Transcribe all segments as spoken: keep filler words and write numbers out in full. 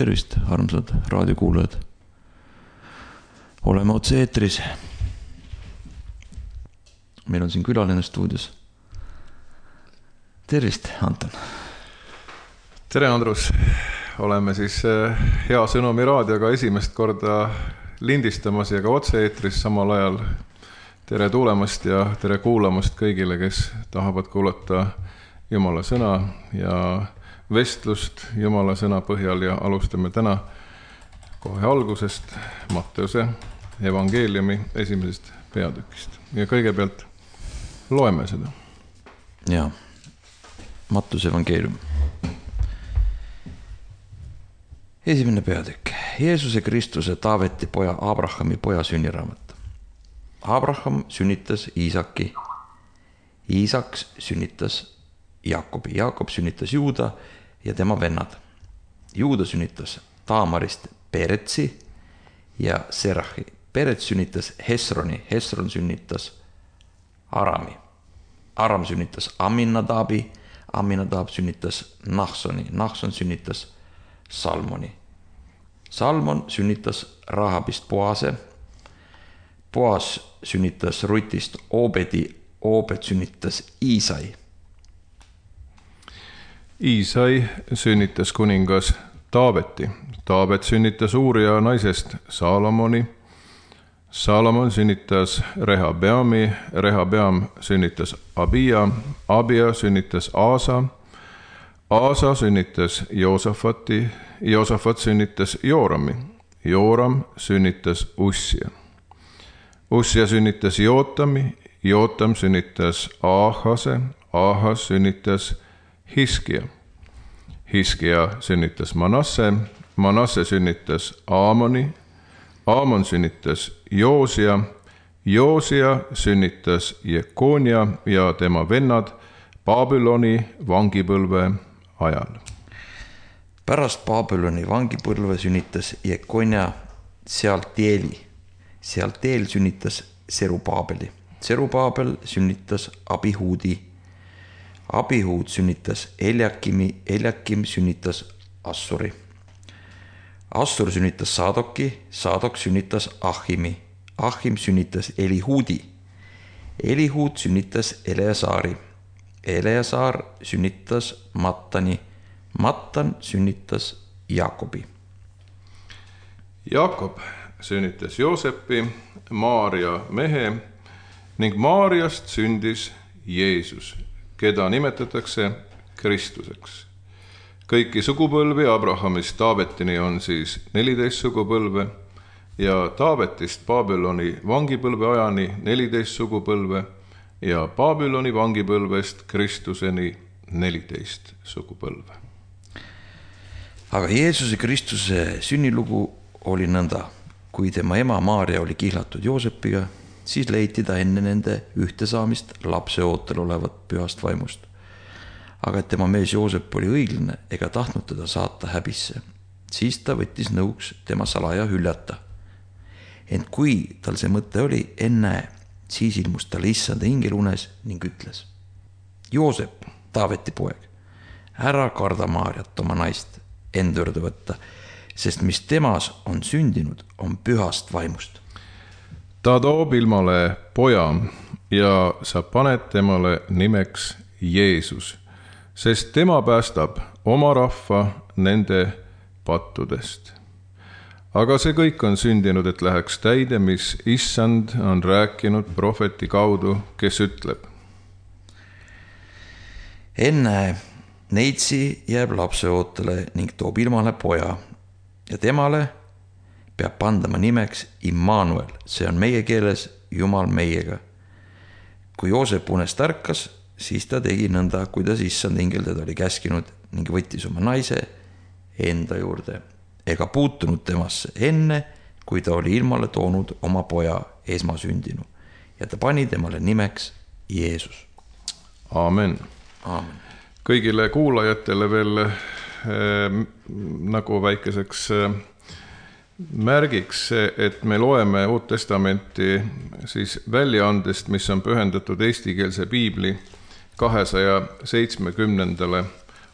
Tervist, armsad raadiokuulajad. Oleme otse eetris. Meil on siin külaline stuudios. Tervist, Anton. Tere, Andrus. Oleme siis Hea Sõnumi raadioga esimest korda lindistamas ja ka otse eetris samal ajal. Tere tuulemast ja tere kuulamast kõigile, kes tahavad kuulata Jumala sõna ja vestlust Jumala sõna põhjal ja alustame täna kohe algusest Matteuse evangeeliumi esimesest peatükist. Ja kõigepealt loeme seda. Ja, Matteuse evangeelium. Esimene peatükk. Jeesuse Kristuse Taaveti poja Abrahami poja sünniraamat. Abraham sünnitas Iisaki. Iisaks sünnitas Jaakobi. Jaakob sünnitas Juuda ja tema vennad. Juuda sünnitas Taamarist Peretsi ja Serahi. Perets sünnitas Hesroni. Hesron sünnitas Arami. Aram sünnitas Aminadabi. Aminadab sünnitas Nahsoni. Nahson sünnitas Salmoni. Salmon sünnitas Rahabist Boase. Boas sünnitas Rutist Obedi. Obed sünnitas Iisai. Iisai sünnitas kuningas Taaveti. Taavet sünnitas Uuria naisest Salomoni. Salomon sünnitas Rehabeami. Rehabeam sünnitas Abia. Abia sünnitas Aasa. Aasa sünnitas Joosafati. Joosafat sünnitas Joorami. Jooram sünnitas Ussia. Ussia sünnitas Jootami. Jootam sünnitas Aahase. Aahas sünnitas Hiskia. Hiskia sünnitas Manasse. Manasse sünnitas Aamoni. Aamon sünnitas Joosia. Joosia sünnitas Jekonia ja tema vennad Babyloni vangipõlve ajal. Pärast Babyloni vangipõlve sünnitas Jekonia Sealtieli. Sealtiel sünnitas Serubabeli. Serubabel sünnitas Abihuudi. Abihuud sünnitas Eliakimi. Eliakim sünnitas Assuri. Assur sünnitas Saadoki. Saadok sünnitas Ahimi. Ahim sünnitas Elihuudi. Elihuud sünnitas Eleasaari. Eleasaar sünnitas Mattani. Mattan sünnitas Jaakobi. Jaakob sünnitas Joosepi, Maaria mehe, ning Maariast sündis Jeesus, keda nimetatakse Kristuseks. Kõiki sugupõlvi Abrahamist Taavetini on siis neliteist sugupõlve ja Taavetist Babyloni vangipõlve ajani neliteist sugupõlve ja Babyloni vangipõlvest Kristuseni neliteist sugupõlve. Aga Jeesuse Kristuse sünnilugu oli nõnda. Kui tema ema Maaria oli kihlatud Joosepiga, siis leiti ta enne nende ühtesaamist lapse ootel olevat pühast vaimust. Aga et tema mees Joosep oli õiglane ega tahtnud teda saata häbisse, siis ta võttis nõuks tema salaja hüljata. Ent kui tal see mõte oli, enne, siis ilmus talle issanda ingel unes ning ütles: Joosep, Taaveti poeg, ära karda Maariat oma naist enda juurde võtta, sest mis temas on sündinud, on pühast vaimust. Ta toob ilmale poja ja sa paned temale nimeks Jeesus, sest tema päästab oma rahva nende pattudest. Aga see kõik on sündinud, et läheks täide, mis issand on rääkinud prohveti kaudu, kes ütleb: Enne neitsi jääb lapse ootele ning toob ilmale poja ja temale peab pandama nimeks Immanuel, see on meie keeles Jumal meiega. Kui Joosep unest ärkas, siis ta tegi nõnda, kuidas issand ingel teda oli käskinud ning võttis oma naise enda juurde ega puutunud temasse enne, kui ta oli ilmale toonud oma poja esmasündinu ja ta pani temale nimeks Jeesus. Aamen. Aamen. Kõigile kuulajatele veel äh, nagu väikeseks äh, märgiks, et me loeme Uut Testamenti siis väljaandest, mis on pühendatud eestikeelse piibli kahesaja seitsmekümnendale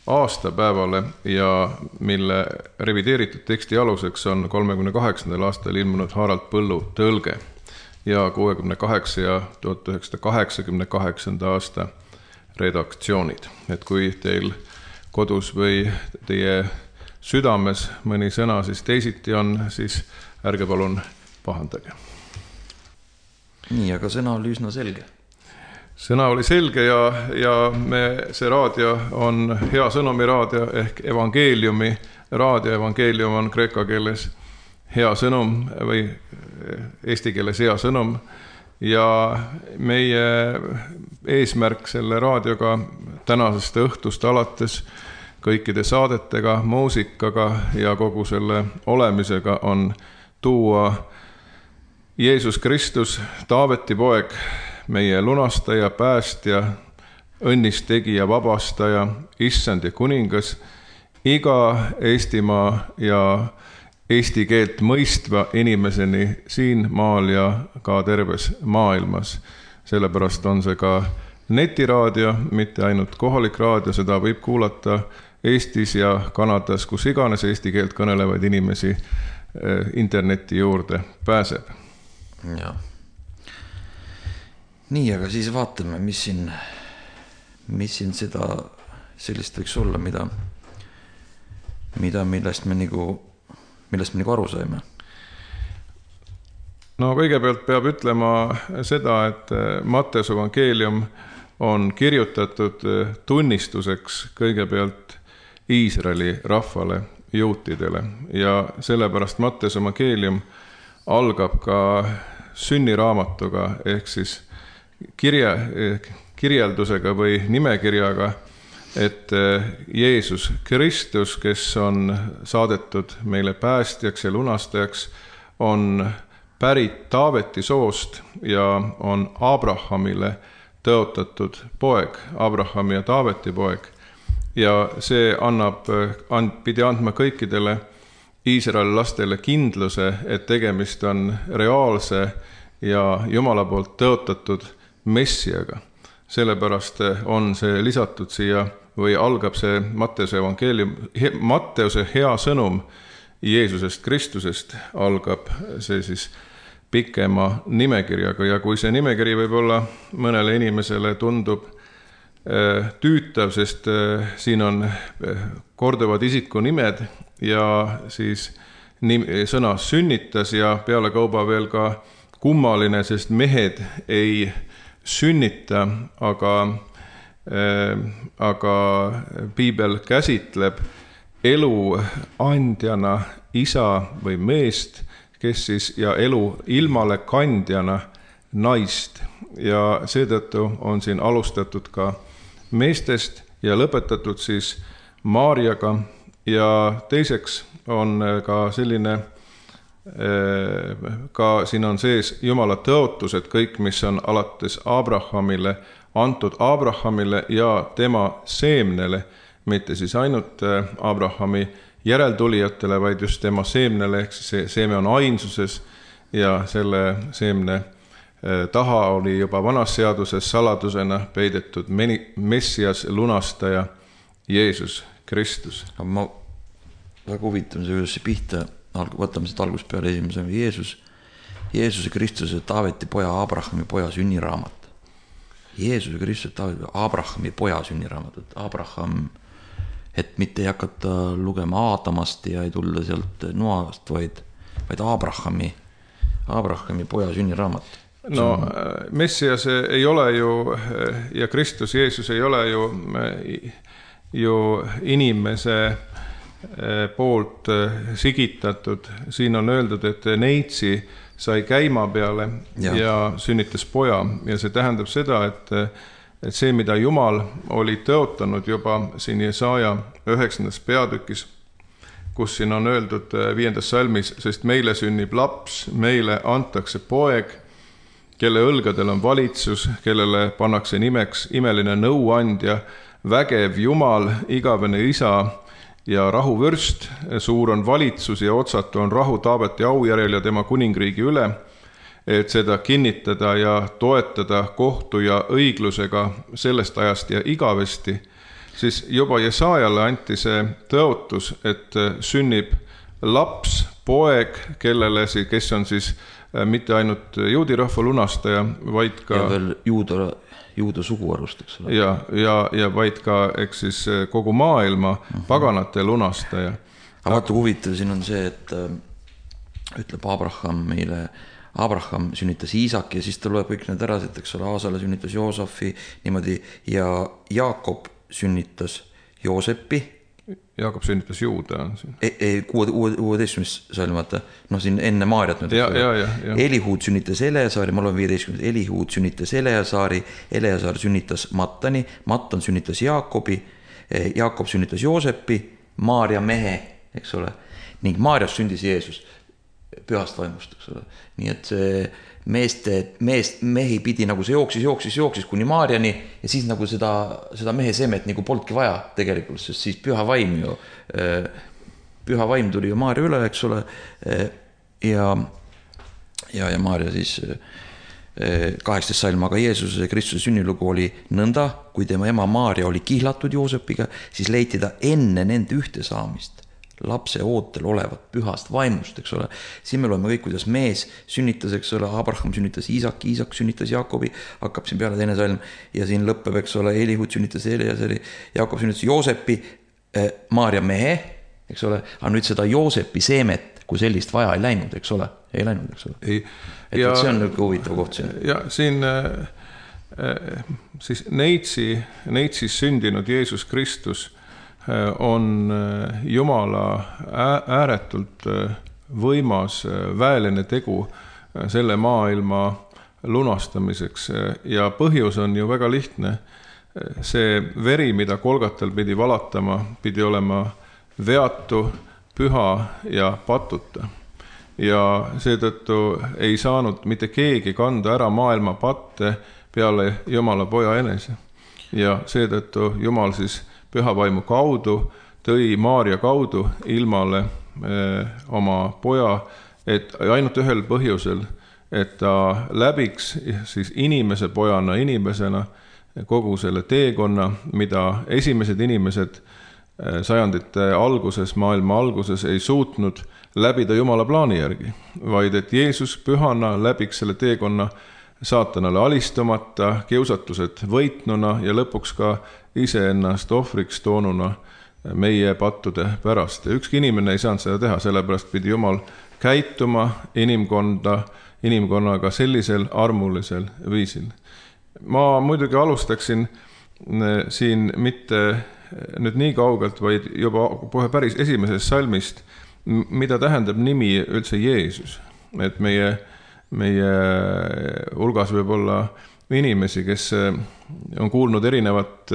aastapäevale ja mille revideeritud teksti aluseks on kolmekümne kaheksandal aastal ilmunud Harald Põllu tõlge ja kuuekümne kaheksa ja tuhat üheksasada kaheksakümne kaheksanda aasta redaktsioonid. Et kui teil kodus või teie südames mõni sõna siis teisiti on, siis ärge palun pahandage. Nii, aga sõna oli üsna selge. Sõna oli selge ja, ja me, see raadio on hea sõnumi raadio ehk evangeeliumi raadio. Evangeelium on kreeka keeles hea sõnum või eesti keeles hea sõnum. Ja meie eesmärk selle raadioga tänasest õhtust alates kõikide saadetega, muusikaga ja kogu selle olemisega on tuua Jeesus Kristus, Taaveti poeg, meie lunastaja, päästja, õnnistegija, vabastaja, issand ja kuningas, iga Eestimaa ja eesti keelt mõistva inimeseni siin maal ja ka terves maailmas. Sellepärast on see ka netiraadio, mitte ainult kohalik raadio, seda võib kuulata Eestis ja Kanadas, kus iganes eesti keelt kõnelevaid inimesi interneti juurde pääseb. Ja. Nii, aga siis vaatame, mis siin, mis siin seda sellist võiks olla, mida, mida millest me nagu, millest me nagu aru saime. No kõigepealt peab ütlema seda, et Matteuse evangeelium on kirjutatud tunnistuseks kõigepealt Iisraeli rahvale, juutidele ja sellepärast Matteuse evangeelium algab ka sünniraamatuga ehk siis kirja, kirjeldusega või nimekirjaga, et Jeesus Kristus, kes on saadetud meile päästjaks ja lunastajaks, on pärit Taaveti soost ja on Abrahamile tõotatud poeg, Abrahami ja Taaveti poeg. Ja see annab, pidi andma kõikidele Iisraeli lastele kindluse, et tegemist on reaalse ja Jumala poolt tõotatud Messiaga. Sellepärast on see lisatud siia või algab see Matteuse evangeelium, Matteuse hea sõnum Jeesusest Kristusest algab see siis pikema nimekirjaga ja kui see nimekiri võib olla mõnele inimesele tundub tüütav, sest siin on korduvad isiku nimed ja siis sõna sünnitas ja peale kauba veel ka kummaline, sest mehed ei sünnita, aga, aga piibel käsitleb elu andjana isa või meest, kes siis ja elu ilmale kandjana naist ja seetõttu on siin alustatud ka meestest ja lõpetatud siis Maarjaga ja teiseks on ka selline ka siin on sees Jumala tõotus, et kõik, mis on alates Abrahamile, antud Abrahamile ja tema seemnele, mitte siis ainult Abrahami järeltulijatele, vaid just tema seemnele, ehk see seeme on ainsuses ja selle seemne taha oli juba vanas seaduses saladusena peidetud Messias, lunastaja, Jeesus Kristus. Ma väga huvitan see, kuidas see pihta, võtame seda algust peale esimese, Jeesus, Jeesuse Kristuse, Taaveti poja, Abrahami poja sünniraamat. Jeesuse Kristuse, Taaveti, Abrahami poja sünniraamat. Abraham, et mitte ei hakata lugema Aadamast ja ei tulla sealt noast, vaid, vaid Abrahami, Abrahami poja sünniraamat. No Messias ei ole ju ja Kristus, Jeesus ei ole ju, ju inimese poolt sigitatud. Siin on öeldud, et neitsi sai käima peale ja, ja sünnitas poja ja see tähendab seda, et, et see, mida Jumal oli tõotanud juba siin Jesaja üheksandas peatükis, kus siin on öeldud viiendas salmis, sest meile sünnib laps, meile antakse poeg, kelle õlgadel on valitsus, kellele pannakse nimeks imeline nõuandja, vägev Jumal, igavene isa ja rahuvürst, suur on valitsus ja otsatu on rahu Taaveti aujärjel ja tema kuningriigi üle, et seda kinnitada ja toetada kohtu ja õiglusega sellest ajast ja igavesti, siis juba Jesaajale anti see tõotus, et sünnib laps, poeg, kellele, kes on siis mitte ainult juudi rahva lunastaja, vaid ka... Ja veel juuda, juuda suguarust, eks ole. Ja, ja, ja vaid ka, eks siis kogu maailma uh-huh. paganate lunastaja. Aga vaata, huvitav siin on see, et ütleb Abraham meile, Abraham sünnitas Iisaki ja siis ta loeb kõik need ära, et eks ole, Aasale sünnitas Joosefi niimoodi ja Jaakob sünnitas Joosepi. Jaakob sünnitas Juuda. Ei, ei kuueteistkümnes salm, vaata, noh siin enne Maariat nüüd. Ja, ja, ja, ja. Elihuud sünnitas Eleasaari, ma olen viieteistkümnes, Elihuud sünnitas Eleasaari, Eleasaar sünnitas Mattani, Mattan sünnitas Jaakobi, Jaakob sünnitas Joosepi, Maaria mehe, eks ole, ning Maarias sündis Jeesus pühast vaimust, eks ole. Nii et see meeste, meest, mehi pidi nagu see jooksis, jooksis, jooksis kuni Maariani ja siis nagu seda, seda mehe semet nagu polnudki vaja tegelikult, sest siis püha vaim ju, püha vaim tuli ju Maaria üle, eks ole, ja, ja, ja Maaria siis kaheksateist salm, aga Jeesuse Kristuse sünnilugu oli nõnda, kui tema ema Maaria oli kihlatud Joosepiga, siis leiti ta enne nende ühte saamist lapse ootel olevat pühast vaimust, eks ole. Siin me loeme kõik, kuidas mees sünnitas, eks ole, Abraham sünnitas Iisak, Iisak sünnitas Jaakobi, hakkab siin peale teine salm ja siin lõppeb, eks ole, Elihud sünnitas Eleasari, Jaakob sünnitas Joosepi, eh, Maaria mehe, eks ole, aga nüüd seda Joosepi seemet, kui sellist vaja ei läinud, eks ole, ei läinud, eks ole. Ei. Et, ja, et see on nüüd huvitav koht siin. Ja siin äh, siis neitsi, neitsis sündinud Jeesus Kristus on Jumala ääretult võimas väeline tegu selle maailma lunastamiseks ja põhjus on ju väga lihtne. See veri, mida Kolgatal pidi valatama, pidi olema veatu, püha ja patuta. Ja seetõttu ei saanud mitte keegi kanda ära maailma patte peale Jumala poja enese. Ja seetõttu Jumal siis pühavaimu kaudu tõi Maaria kaudu ilmale eh, oma poja, et ainult ühel põhjusel, et ta läbiks siis inimese pojana, inimesena kogu selle teekonna, mida esimesed inimesed eh, sajandite alguses, maailma alguses ei suutnud läbida Jumala plaani järgi, vaid et Jeesus pühana läbiks selle teekonna saatanale alistumata, kiusatused võitnuna ja lõpuks ka iseennast ohvriks toonuna meie pattude pärast. Ja ükski inimene ei saanud seda teha, sellepärast pidi Jumal käituma inimkonda, inimkonnaga sellisel armulisel viisil. Ma muidugi alustaksin siin mitte nüüd nii kaugelt, vaid juba kohe päris esimesest salmist, mida tähendab nimi üldse Jeesus. Et meie, meie hulgas võib olla inimesi, kes on kuulnud erinevat,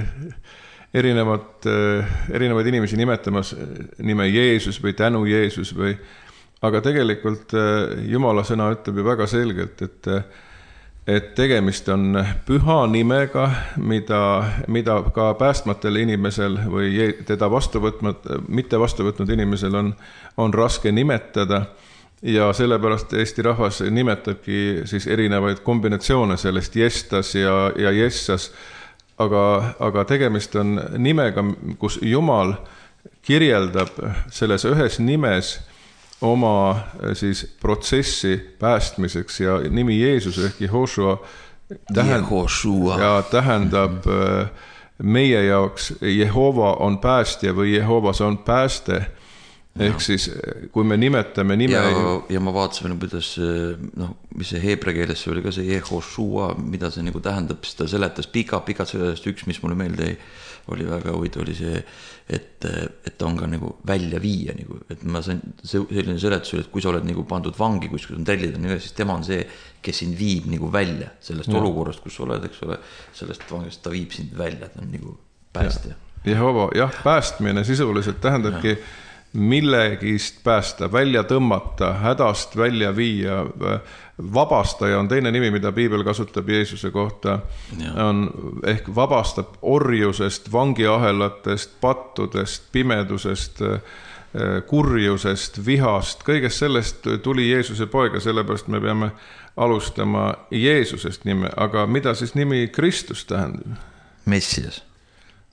erinevat, erinevaid inimesi nimetamas nime Jeesus või tänu Jeesus või, aga tegelikult Jumala sõna ütleb ju väga selgelt, et, et tegemist on püha nimega, mida, mida ka päästmatel inimesel või teda vastu võtmat, mitte vastu võtnud inimesel on, on raske nimetada. Ja sellepärast Eesti rahvas nimetabki siis erinevaid kombinatsioone sellest jestas ja, ja jessas, aga, aga tegemist on nimega, kus Jumal kirjeldab selles ühes nimes oma siis protsessi päästmiseks ja nimi Jeesus ehk Jehoshua tähend, ja tähendab meie jaoks Jehova on päästja või Jehovas on pääste. Ehk siis, kui me nimetame nime... Ja, ja ma vaatasin, kuidas, noh, mis see heebra keeles oli ka see Jehoshua, mida see nagu tähendab, seda seletas pika, pikad sellest üks, mis mulle meelde oli väga huvitav, oli see, et, et ta on ka nagu välja viia, nagu, et ma sain selline seletus, et kui sa oled nagu pandud vangi, kus on tellid, siis tema on see, kes sind viib nagu välja sellest ja. Olukorrast, kus sa oled, eks ole, sellest vangist ta viib sind välja, ta on nagu päästja. Jehova, jah, päästmine sisuliselt tähendabki ja. Millegist päästa, välja tõmmata, hädast välja viia, vabastaja on teine nimi, mida Piibel kasutab Jeesuse kohta, on, ehk vabastab orjusest, vangiahelatest, pattudest, pimedusest, kurjusest, vihast, kõigest sellest tuli Jeesuse poega, sellepärast me peame alustama Jeesusest nime, aga mida siis nimi Kristus tähendab? Messias.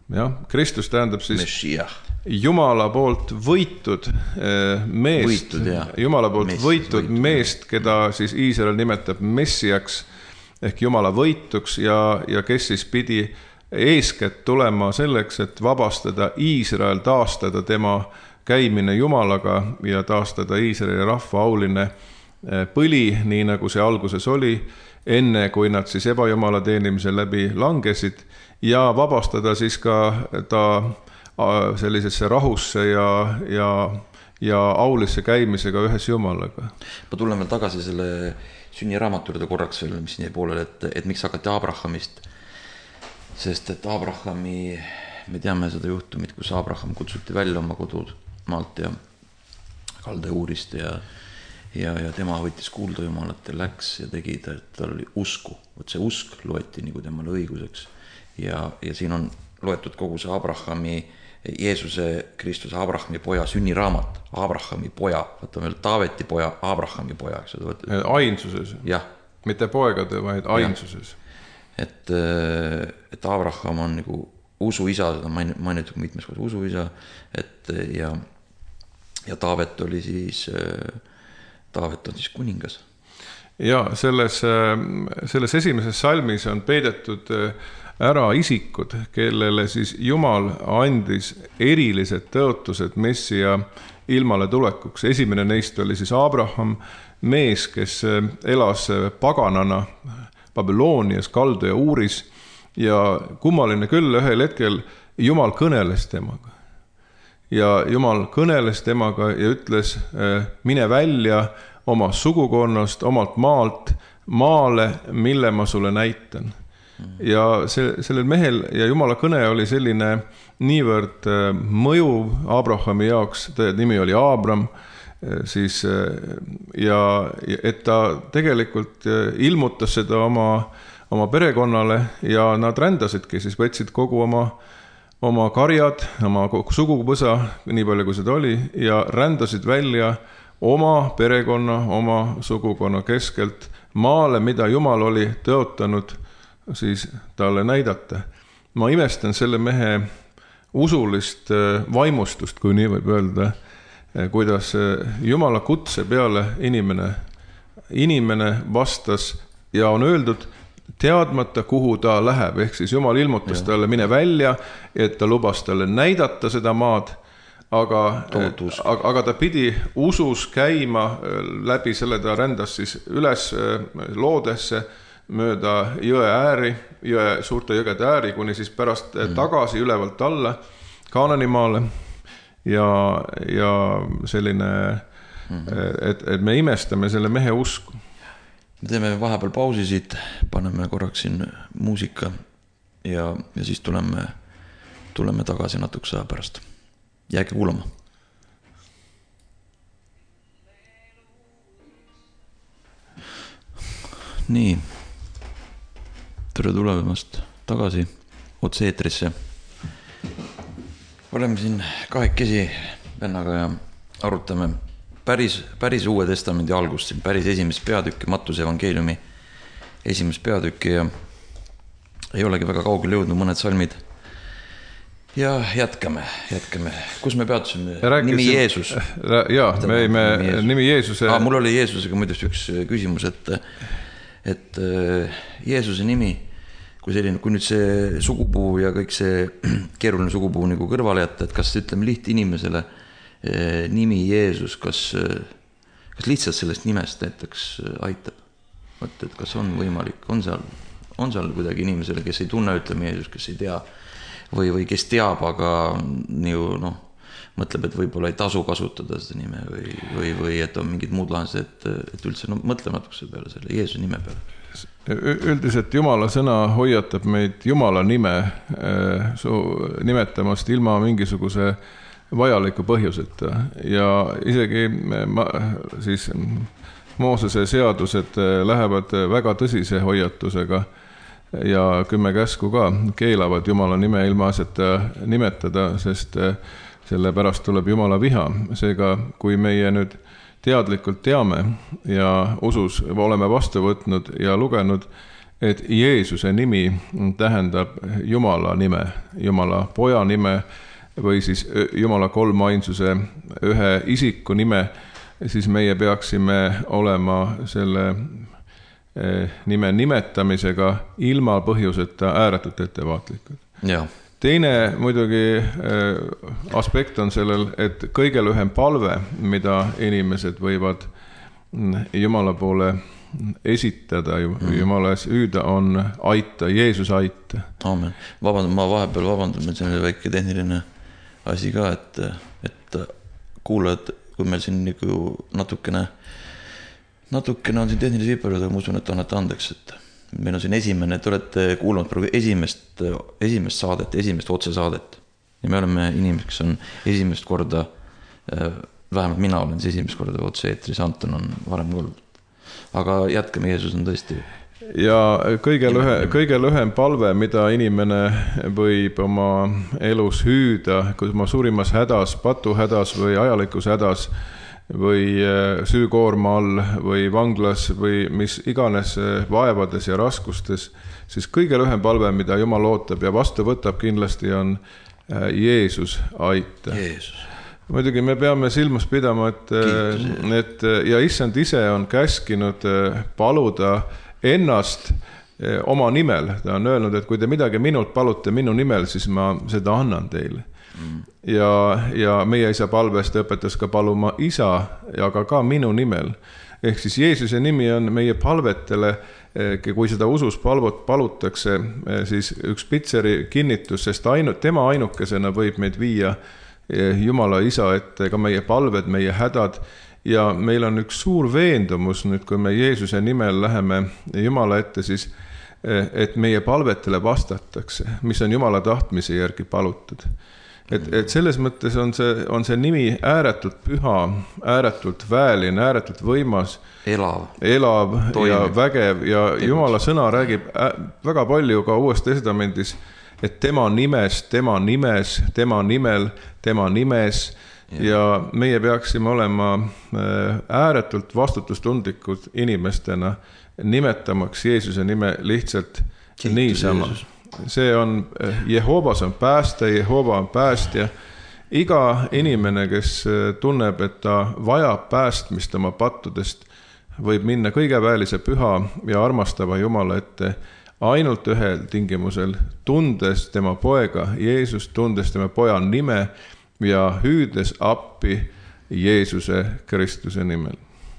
jah, Kristus tähendab siis Messiah. Jumala poolt võitud meest, Võitud, Jumala poolt Mess, võitud võitud, meest, keda siis Iisrael nimetab Messiaks ehk Jumala võituks ja, ja kes siis pidi eeskätt tulema selleks, et vabastada Iisrael, taastada tema käimine Jumalaga ja taastada Iisraeli rahva auline põli, nii nagu see alguses oli, enne kui nad siis ebajumala teenimise läbi langesid ja vabastada siis ka ta sellisesse rahusse ja, ja, ja aulisse käimisega ühes Jumalaga. Ma tulen veel tagasi selle sünniraamatu juurde korraks veel, mis nii poolel, et, et miks hakati Abrahamist, sest et Abrahami, me teame seda juhtumit, kus Abraham kutsuti välja oma kodud maalt ja Kaldeuurist ja, ja, ja tema võttis kuulda Jumalat ja läks ja tegi ta, et tal oli usku, võt see usk loeti nagu temale õiguseks ja, ja siin on loetud kogu see Abrahami Jeesuse Kristuse Abrahami poja sünniraamat, Abrahami poja, vaata meil Taaveti poja, Abrahami poja, eks ole. Ainsuses, jah. Mitte poegade, vaid ainsuses. Et, et Abraham on nagu usu isa, seda mainitud mitmes kohas usu isa, et ja, ja Taavet oli siis, Taavet on siis kuningas. Ja selles, selles esimeses salmis on peidetud ära isikud, kellele siis Jumal andis erilised tõotused Messia ilmale tulekuks. Esimene neist oli siis Abraham, mees, kes elas paganana Babylonias, Kaldu ja Uuris ja kummaline küll ühel hetkel Jumal kõneles temaga. Ja Jumal kõneles temaga ja ütles, mine välja oma sugukonnast, omalt maalt, maale, mille ma sulle näitan. Ja see, sellel mehel ja Jumala kõne oli selline niivõrd mõjuv Abrahami jaoks, ta nimi oli Abram, siis, ja et ta tegelikult ilmutas seda oma, oma perekonnale ja nad rändasidki, siis võtsid kogu oma, oma karjad, oma sugupõsa, nii palju kui seda oli, ja rändasid välja oma perekonna, oma sugukonna keskelt maale, mida Jumal oli tõotanud siis talle näidata. Ma imestan selle mehe usulist vaimustust, kui nii võib öelda, kuidas Jumala kutse peale inimene, inimene vastas ja on öeldud teadmata, kuhu ta läheb, ehk siis Jumal ilmutas ja. Talle mine välja, et ta lubas talle näidata seda maad, aga, aga, aga ta pidi usus käima läbi selle, ta rändas siis üles loodesse, mööda jõe ääri, jõe, suurte jõgede ääri, kuni siis pärast mm. tagasi ülevalt alla Kaananimaale ja, ja selline, mm. et, et me imestame selle mehe usku. Me teeme vahepeal pausi siit, paneme korraks siin muusika ja, ja siis tuleme, tuleme tagasi natukese aja pärast. Jääge kuulama. Nii. Tere tulemast tagasi otse-eetrisse. Oleme siin kahekesi vennaga ja arutame päris, päris Uue Testamendi algust, siin päris esimest peatükki, Mattuse evangeeliumi esimest peatükki ja ei olegi väga kaugele jõudnud mõned salmid. Ja jätkame, jätkame. Kus me peatusime? Nimi Jeesus. Jaa, me ei me nimi, nimi Jeesuse... Ah, mul oli Jeesusega muidest üks küsimus, et, et Jeesuse nimi, kui selline, kui nüüd see sugupuu ja kõik see keeruline sugupuu nagu kõrvale jätta, et kas ütleme liht inimesele nimi Jeesus, kas, kas lihtsalt sellest nimest näiteks aitab? Mõt, et kas on võimalik, on seal, on seal kuidagi inimesele, kes ei tunne, ütleme Jeesus, kes ei tea või, või kes teab, aga nii, noh, mõtleb, et võib-olla ei tasu kasutada seda nime või, või, või et on mingid muud lahendused, et, et üldse no, mõtleme natukese peale selle Jeesuse nime peale. Üldiselt Jumala sõna hoiatab meid Jumala nime su nimetamast ilma mingisuguse vajaliku põhjuseta ja isegi ma, siis Moosese seadused lähevad väga tõsise hoiatusega ja kümme käsku ka keelavad Jumala nime ilma asjata nimetada, sest selle pärast tuleb Jumala viha. Seega, kui meie nüüd teadlikult teame ja usus oleme vastu võtnud ja lugenud, et Jeesuse nimi tähendab Jumala nime, Jumala poja nime või siis Jumala kolmainsuse ühe isiku nime, siis meie peaksime olema selle nime nimetamisega ilma põhjuseta ääretult ettevaatlikud. Jah. Teine muidugi aspekt on sellel, et kõige lühem palve, mida inimesed võivad Jumala poole esitada, Jumala hüüda, on aita, Jeesus aita. Aamen. Vabandan, ma vahepeal vabandan, meil see on väike tehniline asi ka, et, et kuulad, kui meil siin nagu natukene, natukene on siin tehnilisi viperud, aga ma usun, et annate andeks, et meil on siin esimene, te olete kuulnud praegu esimest, esimest saadet, esimest otsesaadet. Ja me oleme inimesed, kes on esimest korda, vähemalt mina olen see esimest korda otse-eetris, Anton on varem kuulnud. Aga jätkame, Jeesus on tõesti. Ja kõige, lühe, kõige lühem palve, mida inimene võib oma elus hüüda, kui oma suurimas hädas, patuhädas või ajalikus hädas, või süükoorma all või vanglas või mis iganes vaevades ja raskustes, siis kõige lühem palve, mida Jumal ootab ja vastu võtab kindlasti on Jeesus aita. Jeesus. Muidugi me peame silmas pidama, et, et ja issand ise on käskinud paluda ennast oma nimel. Ta on öelnud, et kui te midagi minult palute minu nimel, siis ma seda annan teile. Ja, ja meie isa palvest õpetas ka paluma isa, aga ka minu nimel. Ehk siis Jeesuse nimi on meie palvetele, kui seda usus palvot palutakse, siis üks pitseri kinnitus, sest ainu, tema ainukesena võib meid viia Jumala isa ette, ka meie palved, meie hädad. Ja meil on üks suur veendumus nüüd, kui me Jeesuse nimel läheme Jumala ette, siis et meie palvetele vastatakse, mis on Jumala tahtmise järgi palutud. Et, et selles mõttes on see, on see nimi ääretult püha, ääretult väeline, ääretult võimas, elav, elav ja vägev ja Jumala sõna räägib väga palju ka Uues Testamendis, et tema nimes, tema nimes, tema nimel, tema nimes ja, ja meie peaksime olema ääretult vastutustundlikud inimestena, nimetamaks Jeesuse nime lihtsalt Kiitus niisama. Jeesus. See on, Jehovas on pääste, Jehova on päästja. Iga inimene, kes tunneb, et ta vajab päästmist oma pattudest, võib minna kõige väelise püha ja armastava Jumala ette ainult ühel tingimusel, tundes tema poega Jeesus, tundes tema poja nime ja hüüdes appi Jeesuse Kristuse nimel.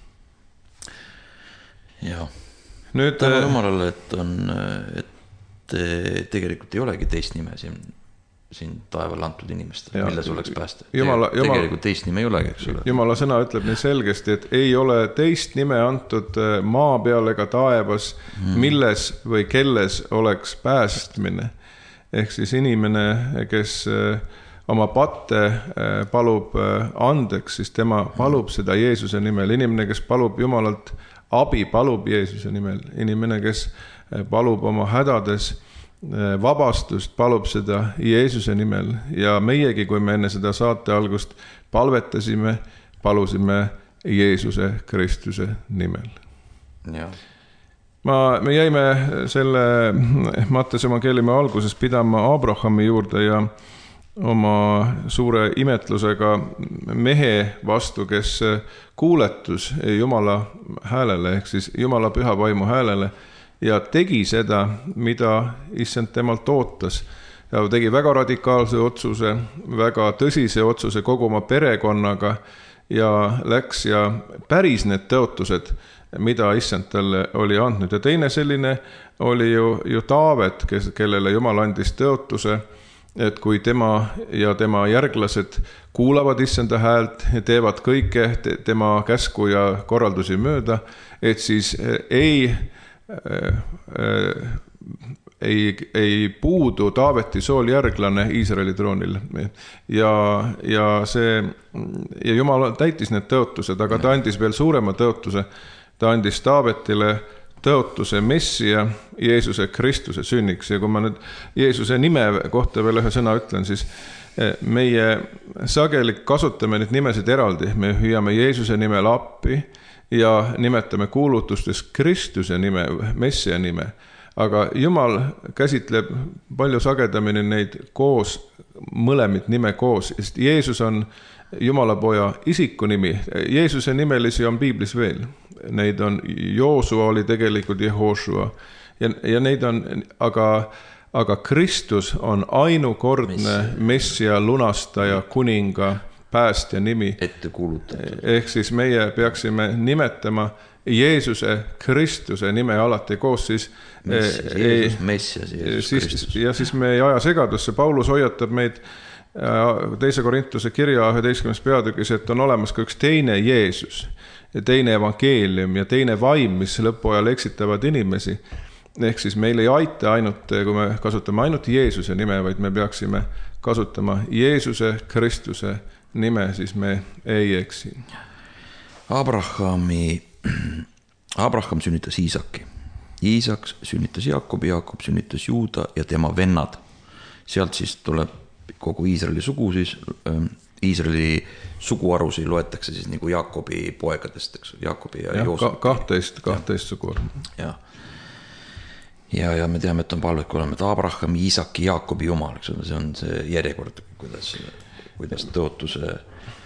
Ja. Nüüd, tänu Jumalale, et on, et tegelikult ei olegi teist nime siin, siin taeval antud inimestele, milles oleks pääste. Jumala, Jumala, tegelikult teist nime ei olegi, eks ole. Jumala sõna ütleb nii selgesti, et ei ole teist nime antud maa peal ega taevas, hmm. milles või kelles oleks päästmine. Ehk siis inimene, kes oma patte palub andeks, siis tema palub seda Jeesuse nimel. Inimene, kes palub Jumalalt abi, palub Jeesuse nimel. Inimene, kes palub oma hädades vabastust, palub seda Jeesuse nimel ja meiegi, kui me enne seda saate algust palvetasime, palusime Jeesuse Kristuse nimel. Ja. Ma, me jäime selle Mattuse evangeeliumi alguses pidama Abrahami juurde ja oma suure imetlusega mehe vastu, kes kuuletus Jumala häälele, ehk siis Jumala püha vaimu häälele ja tegi seda, mida issand temalt ootas. Ja tegi väga radikaalse otsuse, väga tõsise otsuse kogu oma perekonnaga ja läks ja päris need tõotused, mida issand talle oli andnud. Ja teine selline oli ju, ju Taavet, kes, kellele Jumal andis tõotuse, et kui tema ja tema järglased kuulavad issanda häält ja teevad kõike tema käsku ja korraldusi mööda, et siis ei ei, ei puudu Taaveti sool järglane Iisraeli troonil. Ja, ja, see, ja Jumal täitis need tõotused, aga ta andis veel suurema tõotuse. Ta andis Taavetile tõotuse Messia Jeesuse Kristuse sünniks. Ja kui ma nüüd Jeesuse nime kohta veel ühe sõna ütlen, siis meie sageli kasutame neid nimesid eraldi. Me hüüame Jeesuse nimel appi ja nimetame kuulutustes Kristuse nime, Messia nime. aga Jumal käsitleb palju sagedamini neid koos, mõlemid nime koos, sest Jeesus on Jumala poja isiku nimi. Jeesuse nimelisi on piiblis veel. Neid on, Joosua oli tegelikult Jehoshua ja, ja neid on, aga, aga Kristus on ainukordne messia, lunastaja, kuninga, päästja nimi. Ette kuulutatud. Ehk siis meie peaksime nimetama Jeesuse Kristuse nime alati koos, siis Messias, Jeesus, Messias, Jeesus siis, Kristus. Ja siis me ei aja segadusse. Paulus hoiatab meid teise Korintuse kirja üheteistkümnes peatükis, et on olemas ka üks teine Jeesus, teine evangeelium ja teine vaim, mis lõpuajal eksitavad inimesi. Ehk siis meil ei aita ainult, kui me kasutame ainult Jeesuse nime, vaid me peaksime kasutama Jeesuse Kristuse nime, siis me ei eksi. Abrahami, Abraham sünnitas Iisaki. Iisak sünnitas Jaakobi, Jaakob sünnitas Juuda ja tema vennad. Sealt siis tuleb kogu Iisraeli sugu, siis Iisraeli suguarusi loetakse siis nagu Jaakobi poegadest, eks, Jaakobi ja, ja Joosep. kahteist, kahteist suguaru. Ja. Ja, ja me teame, et on palved, kui oleme, et Abraham, Iisaki, Jaakobi Jumal, eks, see on see järjekord, kuidas, kuidas tõotuse,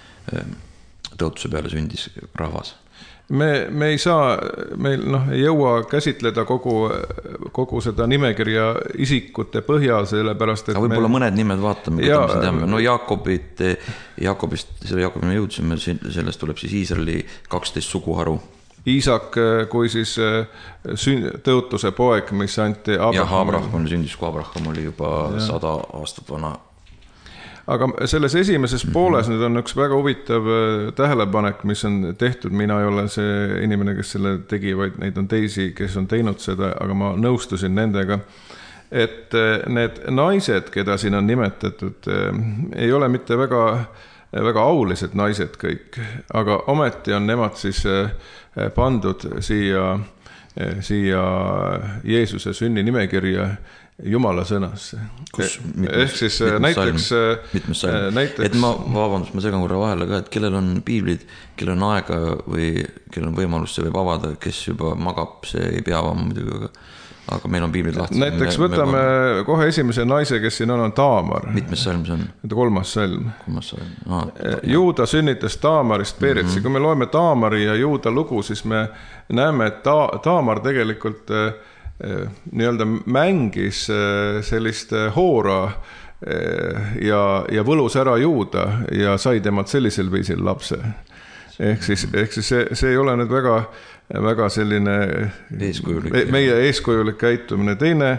tõotuse peale sündis rahvas. Me, me ei saa, meil noh, ei jõua käsitleda kogu, kogu seda nimekirja isikute põhjal, sellepärast, et aga võib-olla me... mõned nimed vaatame, ja, me teame. No Jaakobit, Jaakobist, selle Jaakobina jõudsime, sellest tuleb siis Iisraeli kaksteist suguharu. Iisak, kui siis sün... tõotuse poeg, mis anti Abraham. Jah, Abraham sündis, kui Abraham oli juba ja. sada aastat vana. Aga selles esimeses pooles nüüd on üks väga huvitav tähelepanek, mis on tehtud. Mina ei ole see inimene, kes selle tegi, vaid neid on teisi, kes on teinud seda, aga ma nõustusin nendega, et need naised, keda siin on nimetatud, ei ole mitte väga, väga aulised naised kõik, aga ometi on nemad siis pandud siia, siia Jeesuse sünni nimekirja Jumala sõnasse. Kus, ehk siis näiteks, näiteks... Et ma, vabandust, ma segan korra vahele ka, et kellel on piiblid, kellel on aega või kellel on võimalus, see võib avada, kes juba magab, see ei pea avama muidugi, aga, aga meil on piiblid lahti. Näiteks me, võtame me kohe esimese naise, kes siin on, on Taamar. Mitmes salm see on? Kolmas salm. Kolmas salm. Ah, Juuda sünnitas Taamarist Peretsi. Mm-hmm. Kui me loeme Taamari ja Juuda lugu, siis me näeme, et ta, Taamar tegelikult nii-öelda mängis sellist hoora ja, ja võlus ära Juuda ja sai temalt sellisel viisil lapse. Ehk siis, ehk siis see, see ei ole nüüd väga, väga selline eeskujulik, meie eeskujulik käitumine. Teine,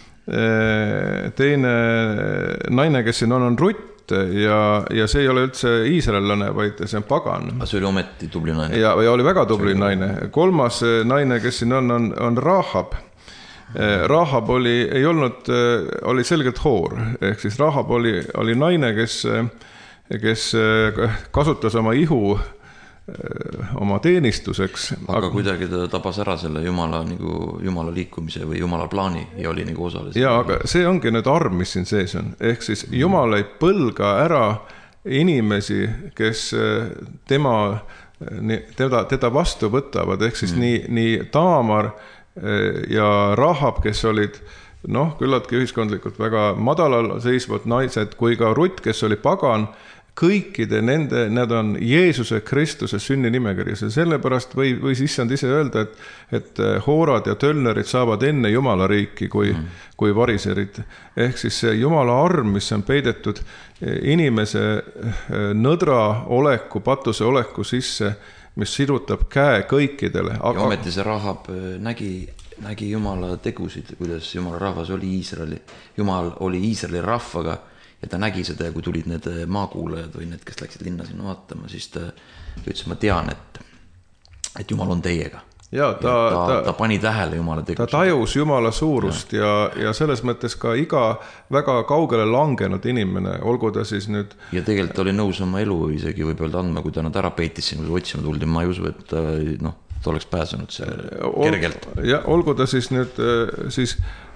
teine naine, kes siin on, on Rutt ja, ja see ei ole üldse iisraellane, vaid see on pagan. See oli ometi tubli naine. Ja, ja oli väga tubli naine. Kolmas naine, kes siin on, on, on Rahab. Rahab oli, ei olnud, oli selgelt hoor, ehk siis Rahab oli, oli naine, kes, kes kasutas oma ihu oma teenistuseks. Aga kuidagi ta tabas ära selle Jumala, nagu Jumala liikumise või Jumala plaani ja oli nagu osales. Ja, aga see ongi nüüd arm, mis siin sees on. Ehk siis Jumal ei põlga ära inimesi, kes tema, teda, teda vastu võtavad, ehk siis mm. nii, nii Taamar ja Rahab, kes olid noh, küllaltki ühiskondlikult väga madalal seisvad naised, kui ka Rutt, kes oli pagan, kõikide nende, need on Jeesuse Kristuse sünni nimekirjas ja sellepärast või, või issand ise öelda, et, et hoorad ja tölnerid saavad enne Jumala riiki kui, mm. kui variserid. Ehk siis see Jumala arm, mis on peidetud inimese nõdra oleku, patuse oleku sisse, mis sirutab käe kõikidele. Aga... Ja ometi see Rahab nägi, nägi Jumala tegusid, kuidas Jumala rahvas oli Iisraeli. Jumal oli Iisraeli rahvaga ja ta nägi seda ja kui tulid need maakuulajad või need, kes läksid linna sinna vaatama, siis ta ütles, ma tean, et, et Jumal on teiega. Ja, ta, ja ta, ta, ta pani tähele Jumala tegusid. Ta tajus Jumala suurust ja, ja, ja selles mõttes ka iga väga kaugele langenud inimene, olgu ta siis nüüd... Ja tegelikult ta oli nõus oma elu isegi võib öelda andma, kui ta nad ära peitis siin, kui otsima tuldi, ma ei usu, et ta, noh, ta oleks pääsenud seal kergelt. Ja olgu ta siis nüüd siis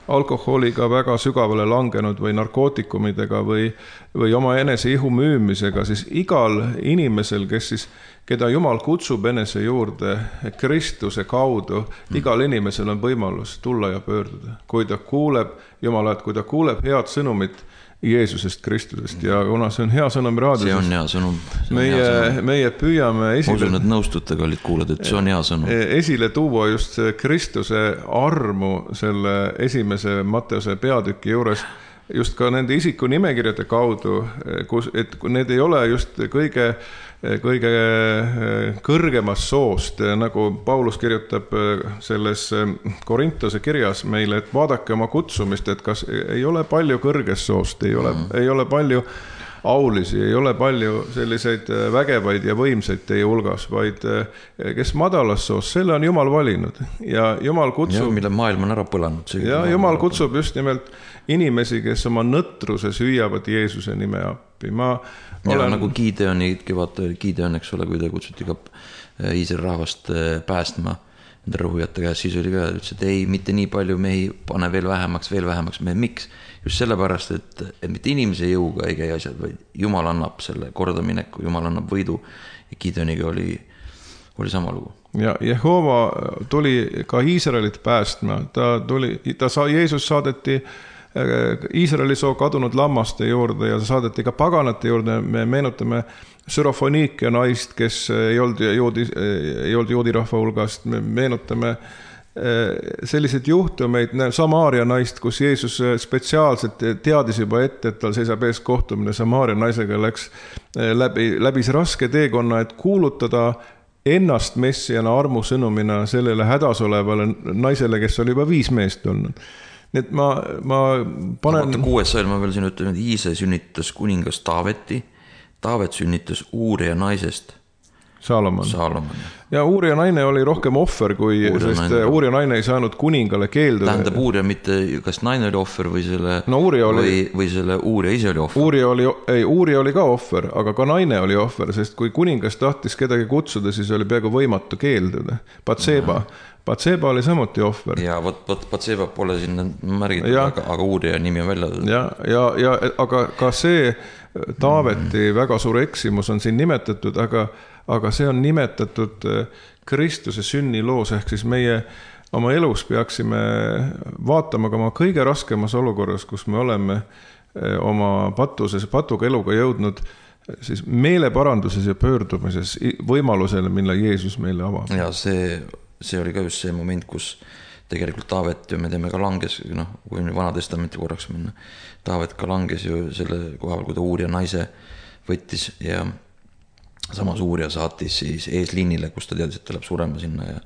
alkoholiga väga sügavale langenud või narkootikumidega või, või oma enese ihu müümisega, siis igal inimesel, kes siis, keda Jumal kutsub enese juurde Kristuse kaudu, mm. igal inimesel on võimalus tulla ja pöörduda. Kui ta kuuleb Jumala, et kui ta kuuleb head sõnumit Jeesusest Kristusest ja kuna see on hea sõnum raadios. See on hea sõnum. On meie, hea sõnum. meie püüame esile... Usun, et nõustute, kallid kuulad, et see on hea sõnum. Esile tuua just Kristuse armu selle esimese Matteuse peatüki juures, just ka nende isiku nimekirjade kaudu, kus, et need ei ole just kõige, kõige kõrgemas soost, nagu Paulus kirjutab selles Korintuse kirjas meile, et vaadake oma kutsumist, et kas ei ole palju kõrges soost, ei ole, mm. ei ole palju aulisi, ei ole palju selliseid vägevaid ja võimsaid teie hulgas, vaid kes madalas soos, selle on Jumal valinud ja Jumal kutsub... Ja, mille maailm on ära põlanud. Ja Jumal kutsub just nimelt inimesi, kes oma nõtruses hüüavad Jeesuse nime appi. Ma olen... Ja nagu Gideoni, vaata Gideon, eks ole, kui ta kutsuti ka Iisraeli rahvast päästma nende rõhujate käes, siis oli ka, ütles, et ei, mitte nii palju mehi, pane veel vähemaks, veel vähemaks mehi. Miks? Just sellepärast, et, et mitte inimese jõuga ei käi asjad, vaid Jumal annab selle kordamineku, Jumal annab võidu ja Gideoniga oli, oli sama lugu. Ja Jehova tuli ka Iisraelit päästma, ta tuli, ta sa, Jeesus saadeti Iisraeli soo kadunud lammaste juurde ja saadeti ka paganate juurde, me meenutame Sürofoniikia naist, kes ei olnud juudi, ei olnud juudi rahva hulgast, me meenutame sellised juhtumeid, Samaaria naist, kus Jeesus spetsiaalselt teadis juba ette, et tal seisab ees kohtumine Samaaria naisega, läks läbi, läbis raske teekonna, et kuulutada ennast messiana armusõnumina sellele hädas olevale naisele, kes oli juba viis meest olnud. Nii et ma, ma panen... Vaata kuues sajal ma veel siin ütlen, et Iise sünnitas kuningas Taaveti, Taavet sünnitas Uuria naisest Saalomon. Saalomon. Ja Uuria naine oli rohkem ohver, kui, Uuria sest naine. Uuria naine ei saanud kuningale keelduda. Tähendab Uuria mitte, kas naine oli ohver või selle, no, oli, või, või selle Uuria ise oli ohver? Uuria oli, ei, Uuria oli ka ohver, aga ka naine oli ohver, sest kui kuningas tahtis kedagi kutsuda, siis oli peaaegu võimatu keelduda. Batseba. Batseba oli samuti ohver. Ja võt, võt, Batseba pole sinna märgitud, aga, aga Uuria nimi on välja. Ja, ja, ja, aga ka see Taaveti mm. väga suur eksimus on siin nimetatud, aga aga see on nimetatud Kristuse sünniloos, ehk siis meie oma elus peaksime vaatama ka oma kõige raskemas olukorras, kus me oleme oma patuses, patuga eluga jõudnud siis meeleparanduses ja pöördumises võimalusele, mille Jeesus meile avab. Ja see, see oli ka just see moment, kus tegelikult Taavet ju me teeme ka langes, noh, kui Vana Testamenti korraks minna, Taavet ka langes ju selle kohal, kui ta Uuria naise võttis ja samas Uuria saatis siis eesliinile, kus ta teadis, et ta läheb surema sinna ja